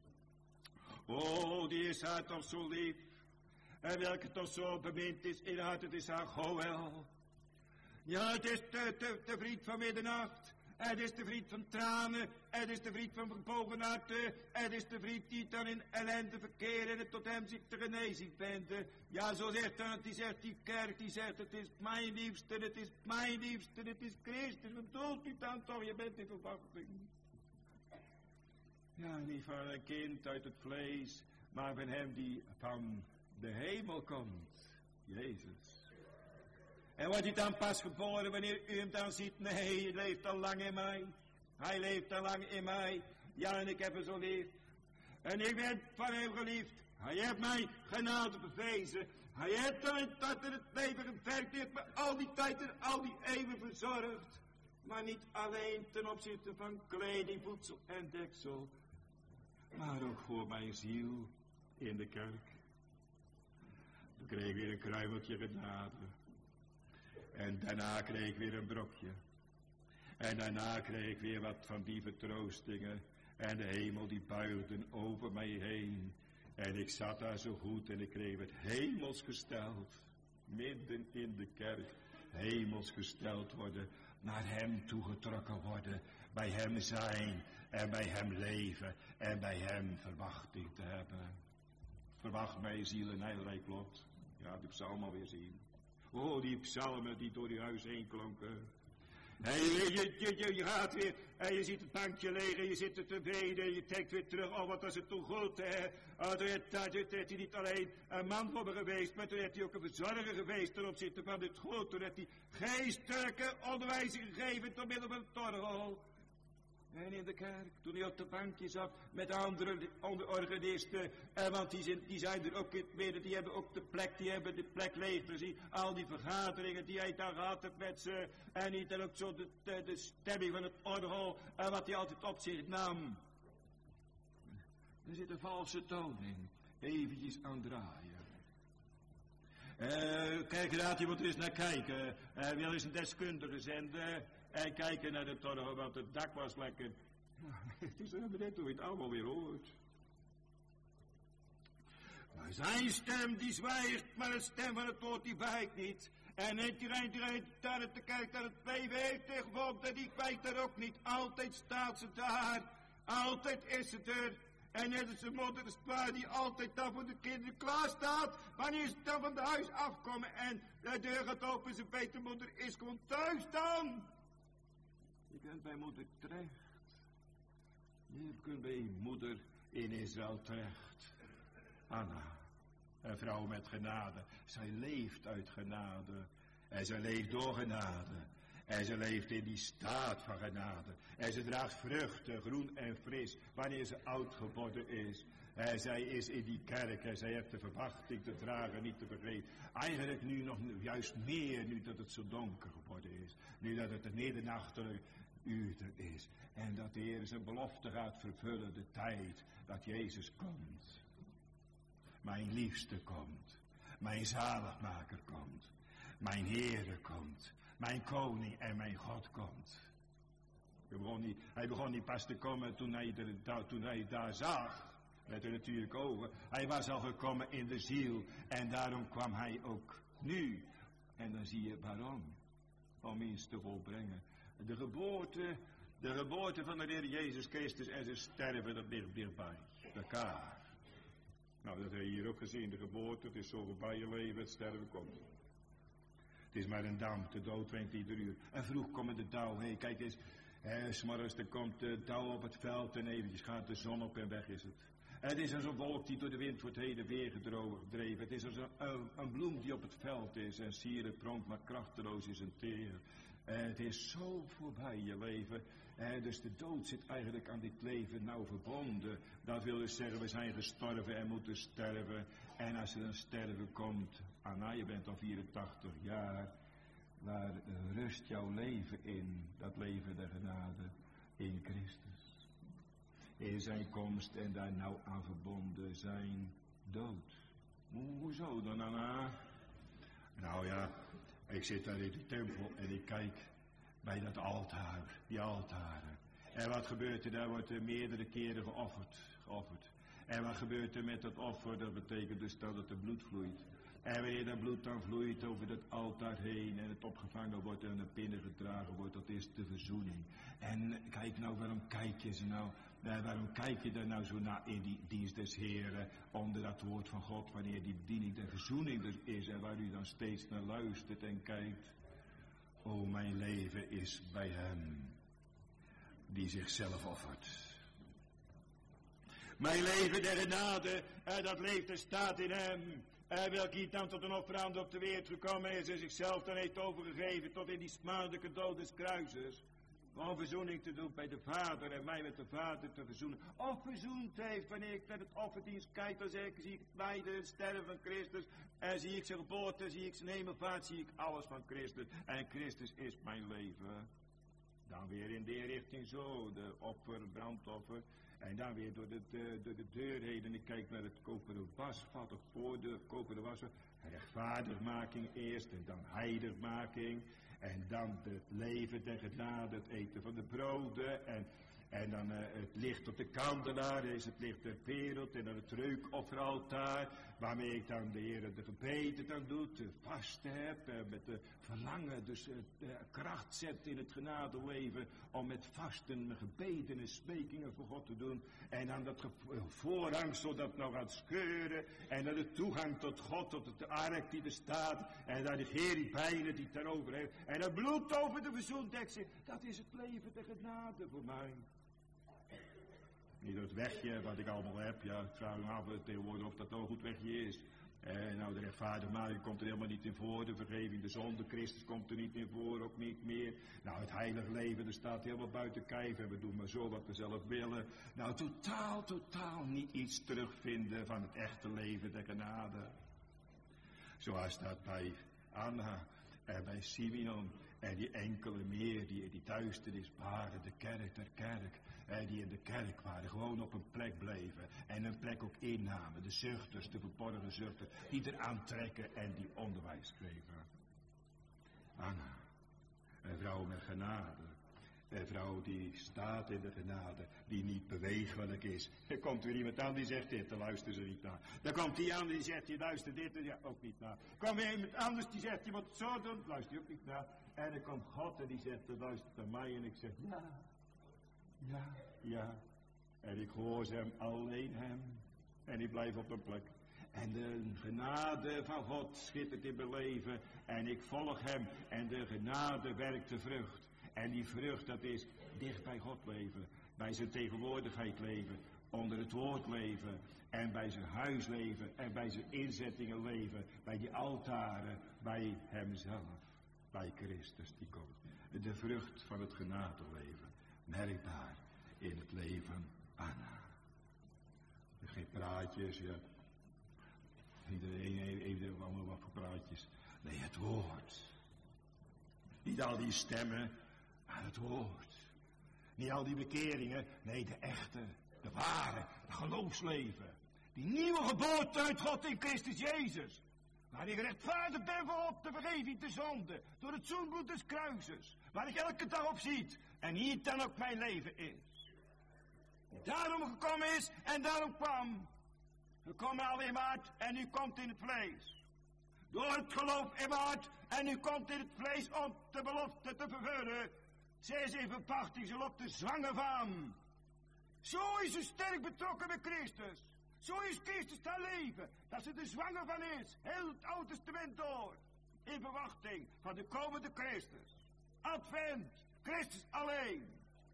Oh, die is haar toch zo lief. En welke toch zo bemind is in hart, het is haar Goël. Ja, het is de vriend van middernacht. Het is de vriend van tranen. Het is de vriend van gebogen harten. Het is de vriend die dan in ellende verkeert en het tot hem zich te genezing vindt. Ja, zo zegt dan, die zegt die kerk, die zegt, het is mijn liefste, het is mijn liefste, het is Christus. Wat bedoelt u dan toch? Je bent in verwachting. Ja, niet van een kind uit het vlees, maar van hem die van de hemel komt. Jezus. En wordt hij dan pas geboren wanneer u hem dan ziet? Nee, hij leeft al lang in mij. Hij leeft al lang in mij. Ja, en ik heb hem zo lief. En ik ben van hem geliefd. Hij heeft mij genade bewezen. Hij heeft dat in het leven gewerkt. Hij heeft me al die tijd en al die eeuwen verzorgd. Maar niet alleen ten opzichte van kleding, voedsel en deksel. Maar ook voor mijn ziel in de kerk. Toen kreeg ik weer een kruimeltje genade. En daarna kreeg ik weer een brokje. En daarna kreeg ik weer wat van die vertroostingen. En de hemel die builde over mij heen. En ik zat daar zo goed en ik kreeg het hemels gesteld. Midden in de kerk. Hemels gesteld worden. Naar hem toegetrokken worden. Bij hem zijn. En bij hem leven. En bij hem verwachting te hebben. Verwacht mij ziel en heilrijk lot. Ja, die psalm alweer zien. Oh, die psalmen die door die huis heen klonken. En je gaat weer en je ziet het bankje leeg en je zit er te wenen. Je kijkt weer terug, oh wat was het toen goed, hè. Toen heeft hij niet alleen een man voor me geweest, maar toen heeft hij ook een verzorger geweest ten opzichte van dit goed. Toen heeft hij geestelijke onderwijzing gegeven door middel van het orgel. En in de kerk, toen hij op de bankje zat met andere organisten, want die zijn er ook in het midden, die hebben ook die hebben de plek leeg gezien. Al die vergaderingen die hij daar gehad heeft met ze, en niet dan ook zo de stemming van het orgel, wat hij altijd op zich nam. Er zit een valse toon in, eventjes aan draaien. Kijk, raad je moet er eens naar kijken. Wil eens een deskundige zenden. En kijken naar de torgel, want het dak was lekker. Het is er net hoe je het allemaal weer hoort. Maar zijn stem die zwijgt, maar de stem van het woord die wijkt niet. En iedereen daar te kijken dat het leven heeft tegenwoordig, die wijkt er ook niet. Altijd staat ze daar. Altijd is ze er. En net als de moeder de spaar die altijd dan voor de kinderen klaar staat. Wanneer ze dan van de huis afkomen en de deur gaat open, ze weet de moeder is gewoon thuis dan. Je kunt bij moeder terecht. Je kunt bij moeder in Israël terecht. Anna, een vrouw met genade. Zij leeft uit genade. En zij leeft door genade. En ze leeft in die staat van genade. En ze draagt vruchten, groen en fris, wanneer ze oud geworden is. En zij is in die kerk en zij heeft de verwachting te dragen, niet te vergeten. Eigenlijk nu nog juist meer, nu dat het zo donker geworden is. Nu dat het de middernachtelijke uur is. En dat de Heer zijn belofte gaat vervullen, de tijd dat Jezus komt. Mijn liefste komt. Mijn zaligmaker komt. Mijn Heere komt. Mijn koning en mijn God komt. Hij begon niet pas te komen toen hij daar zag. Met de natuurlijke ogen. Hij was al gekomen in de ziel. En daarom kwam hij ook nu. En dan zie je waarom. Om iets te volbrengen. De geboorte van de Heer Jezus Christus en zijn sterven, dat ligt dichtbij. Elkaar. Nou, dat heb je hier ook gezien. De geboorte, het is zo voorbij je leven, het sterven komt. Het is maar een damp, de dood wenkt ieder uur. En vroeg komt de dauw. Hé, kijk eens. 's morgens dan komt de dauw op het veld en eventjes gaat de zon op en weg is het. Het is als een wolk die door de wind wordt heen en weer gedreven. Het is als een bloem die op het veld is en sierlijk pronkt, maar krachteloos is en teer. Het is zo voorbij je leven. Dus de dood zit eigenlijk aan dit leven nauw verbonden. Dat wil dus zeggen, we zijn gestorven en moeten sterven. En als er een sterven komt, Anna, je bent al 84 jaar. Waar rust jouw leven in, dat leven der genade in Christus. In zijn komst en daar nauw aan verbonden zijn dood. Hoezo dan, Anna? Nou ja, ik zit daar in de tempel en ik kijk bij dat altaar, die altaren. En wat gebeurt er? Daar wordt er meerdere keren geofferd. En wat gebeurt er met dat offer? Dat betekent dus dat het bloed vloeit. En wanneer dat bloed dan vloeit over dat altaar heen en het opgevangen wordt en naar binnen gedragen wordt, dat is de verzoening. En kijk nou, waarom kijk je ze nou? Waarom kijk je daar nou zo naar in die dienst des Heren, onder dat woord van God, wanneer die bediening der verzoening er is en waar u dan steeds naar luistert en kijkt? O, mijn leven is bij hem die zichzelf offert. Mijn leven der genade, dat leeft en staat in hem. Welke hier dan tot een offerande op de wereld gekomen is en zichzelf dan heeft overgegeven tot in die smadelijke dood des kruises. Om verzoening te doen bij de Vader en mij met de Vader te verzoenen. Of verzoend heeft, wanneer ik naar het offerdienst kijk, dan zie ik het lijden en sterven van Christus. En zie ik zijn geboorte, zie ik zijn hemelvaart, zie ik alles van Christus. En Christus is mijn leven. Dan weer in de richting zo, de offer, brandoffer. En dan weer door de deur heen en ik kijk naar het koperen wasvat, of voor de koperen wasvat. Rechtvaardigmaking eerst en dan heiligmaking. En dan het leven der genade, het eten van de broden. En dan het licht op de kandelaar, is het licht der wereld. En dan het reukofferaltaar, waarmee ik dan de Heer de gebeden dan doet. De vasten heb, met de verlangen, dus de kracht zet in het genadeleven. Om met vasten, gebeden en smekingen voor God te doen. En dan dat voorhangsel dat nog gaat scheuren. En dan de toegang tot God, tot de ark die er staat. En dan de cherubijnen die het daarover heeft. En dat bloed over de verzoendekse. Dat is het leven der genade voor mij. Niet het wegje wat ik allemaal heb. Ja, ik vraag me af tegenwoordig of dat nou een goed wegje is. Nou, de rechtvaardigmaking komt er helemaal niet in voor. De vergeving, de zonde, Christus komt er niet in voor, ook niet meer. Nou, het heilige leven, er staat helemaal buiten kijf. En we doen maar zo wat we zelf willen. Nou, totaal niet iets terugvinden van het echte leven der genade. Zoals dat bij Anna en bij Simeon. En die enkele meer die in die duisternis waren, de kerk der kerk. Die in de kerk waren, gewoon op een plek bleven. En een plek ook innamen. De zuchters, de verborgen zuchters, die er aantrekken en die onderwijs geven. Anna, een vrouw met genade. Een vrouw die staat in de genade, die niet bewegelijk is. Er komt weer iemand aan die zegt dit, dan luisteren ze niet naar. Dan komt die aan die zegt, je luistert dit, ja, ook niet naar. Er komt weer iemand anders die zegt, je moet het zo doen, luister je ook niet naar. En dan komt God en die zegt, luister naar mij en ik zeg, ja. En ik gehoorzaam alleen hem. En ik blijf op een plek. En de genade van God schittert in mijn leven. En ik volg hem. En de genade werkt de vrucht. En die vrucht, dat is dicht bij God leven. Bij zijn tegenwoordigheid leven. Onder het woord leven. En bij zijn huis leven. En bij zijn inzettingen leven. Bij die altaren. Bij hemzelf. Bij Christus die komt. De vrucht van het genadeleven. Merkbaar in het leven Anna. Geen praatjes, ja. Iedereen heeft allemaal wat voor praatjes. Nee, het woord. Niet al die stemmen, maar het woord. Niet al die bekeringen, nee, de echte, de ware, het geloofsleven. Die nieuwe geboorte uit God in Christus Jezus. Waar ik rechtvaardig ben voor God, de vergeving de zonde, door het zoenbloed des kruises, waar ik elke dag op ziet, en hier dan ook mijn leven is. Die daarom gekomen is en daarom kwam. Gekomen alleen maar en u komt in het vlees. Door het geloof in waard en u komt in het vlees om de belofte te vervullen. Zij is in verpachting, ze loopt de zwanger van. Zo is u sterk betrokken met Christus. Zo is Christus haar leven, dat ze er zwanger van is, heel het Oude Testament door. In verwachting van de komende Christus. Advent, Christus alleen.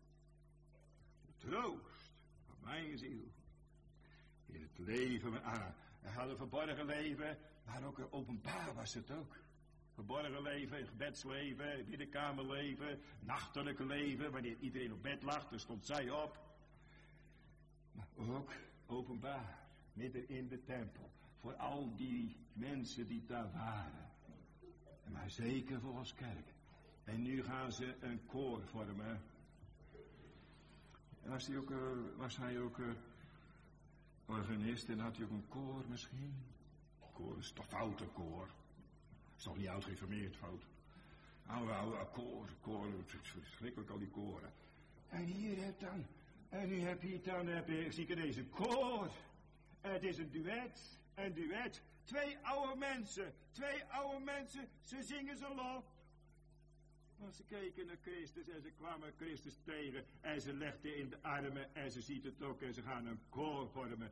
Troost van mijn ziel. In het leven, hij had een verborgen leven, maar ook een openbaar was het ook. Verborgen leven, gebedsleven, binnenkamerleven, nachtelijk leven, wanneer iedereen op bed lag, dan stond zij op. Maar ook openbaar, midden in de tempel, voor al die mensen die daar waren. Maar zeker voor ons kerk. En nu gaan ze een koor vormen. En was hij ook organist en had hij ook een koor misschien? Koor is toch fout, een koor. Is toch niet oud geïnformeerd, fout. Oude koor, verschrikkelijk al die koren. En hier heb dan, en nu heb je dan, zie ik deze koor. Het is een duet. Twee oude mensen, ze zingen ze lof. Maar ze keken naar Christus en ze kwamen Christus tegen en ze legden in de armen en ze ziet het ook en ze gaan een koor vormen.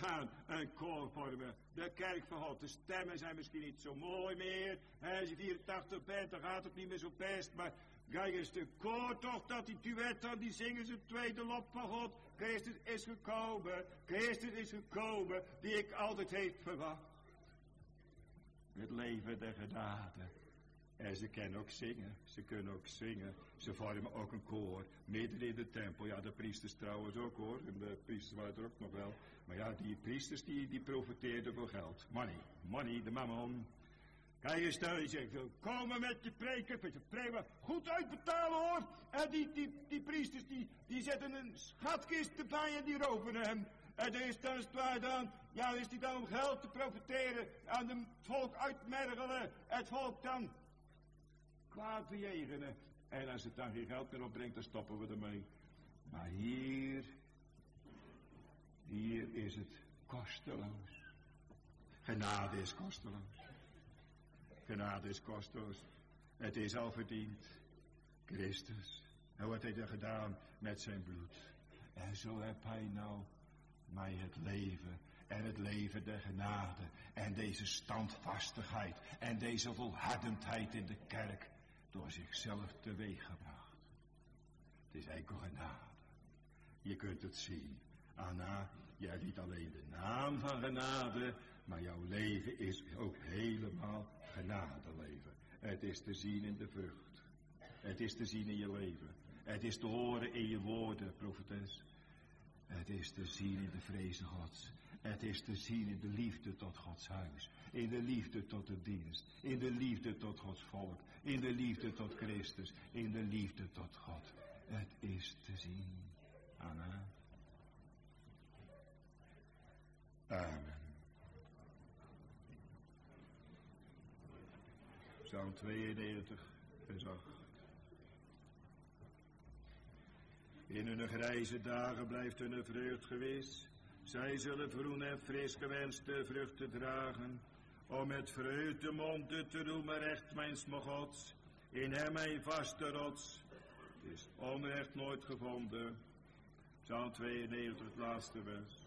De kerk van God, de stemmen zijn misschien niet zo mooi meer. Als je 84 bent, dan gaat het niet meer zo best, maar kijk eens de koor toch, dat die duet dan, die zingen ze tweede lof van God. Christus is gekomen, die ik altijd heeft verwacht. Het leven der genade. En ze kunnen ook zingen. Ze vormen ook een koor, midden in de tempel. Ja, de priesters trouwens ook hoor. En de priesters waren er ook nog wel. Maar ja, die priesters die profiteerden voor geld. Money, de mammon. Kijk eens daar, je zegt, komen met je preken, met je preken, goed uitbetalen hoor. En die priesters, die zetten een schatkist erbij en die roven hem. En er is dan is die dan om geld te profiteren, aan het volk uitmergelen, het volk dan kwaad bejegenen. En als het dan geen geld meer opbrengt, dan stoppen we ermee. Maar hier is het kosteloos. Genade is kosteloos. Het is al verdiend. Christus. En wat heeft hij gedaan met zijn bloed? En zo heb hij nou mij het leven. En het leven der genade. En deze standvastigheid. En deze volhardendheid in de kerk. Door zichzelf teweeggebracht. Het is enkel genade. Je kunt het zien. Anna, jij hebt niet alleen de naam van genade. Maar jouw leven is ook helemaal genadeleven. Het is te zien in de vrucht. Het is te zien in je leven. Het is te horen in je woorden, profetes. Het is te zien in de vrezen Gods. Het is te zien in de liefde tot Gods huis. In de liefde tot de dienst. In de liefde tot Gods volk. In de liefde tot Christus. In de liefde tot God. Het is te zien. Amen. Amen. Psalm 92, vers 8. In hun grijze dagen blijft hun vreugd gewis. Zij zullen groen en fris gewenste vruchten dragen. Om met vreugde monden te roemen recht mijns Gods. In hem mijn vaste rots. Het is onrecht nooit gevonden. Psalm 92, het laatste vers.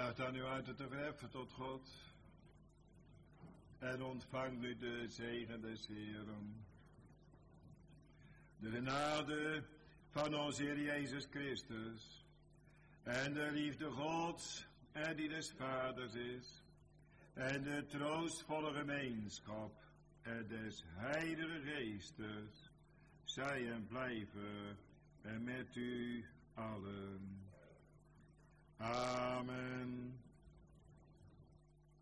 Buig dan nu uit het verheffen tot God. En ontvang nu de zegen des Heeren. De genade van onze Heer Jezus Christus. En de liefde Gods en die des Vaders is. En de troostvolle gemeenschap en des Heilige Geestes. Zij en blijven en met u allen. Amen.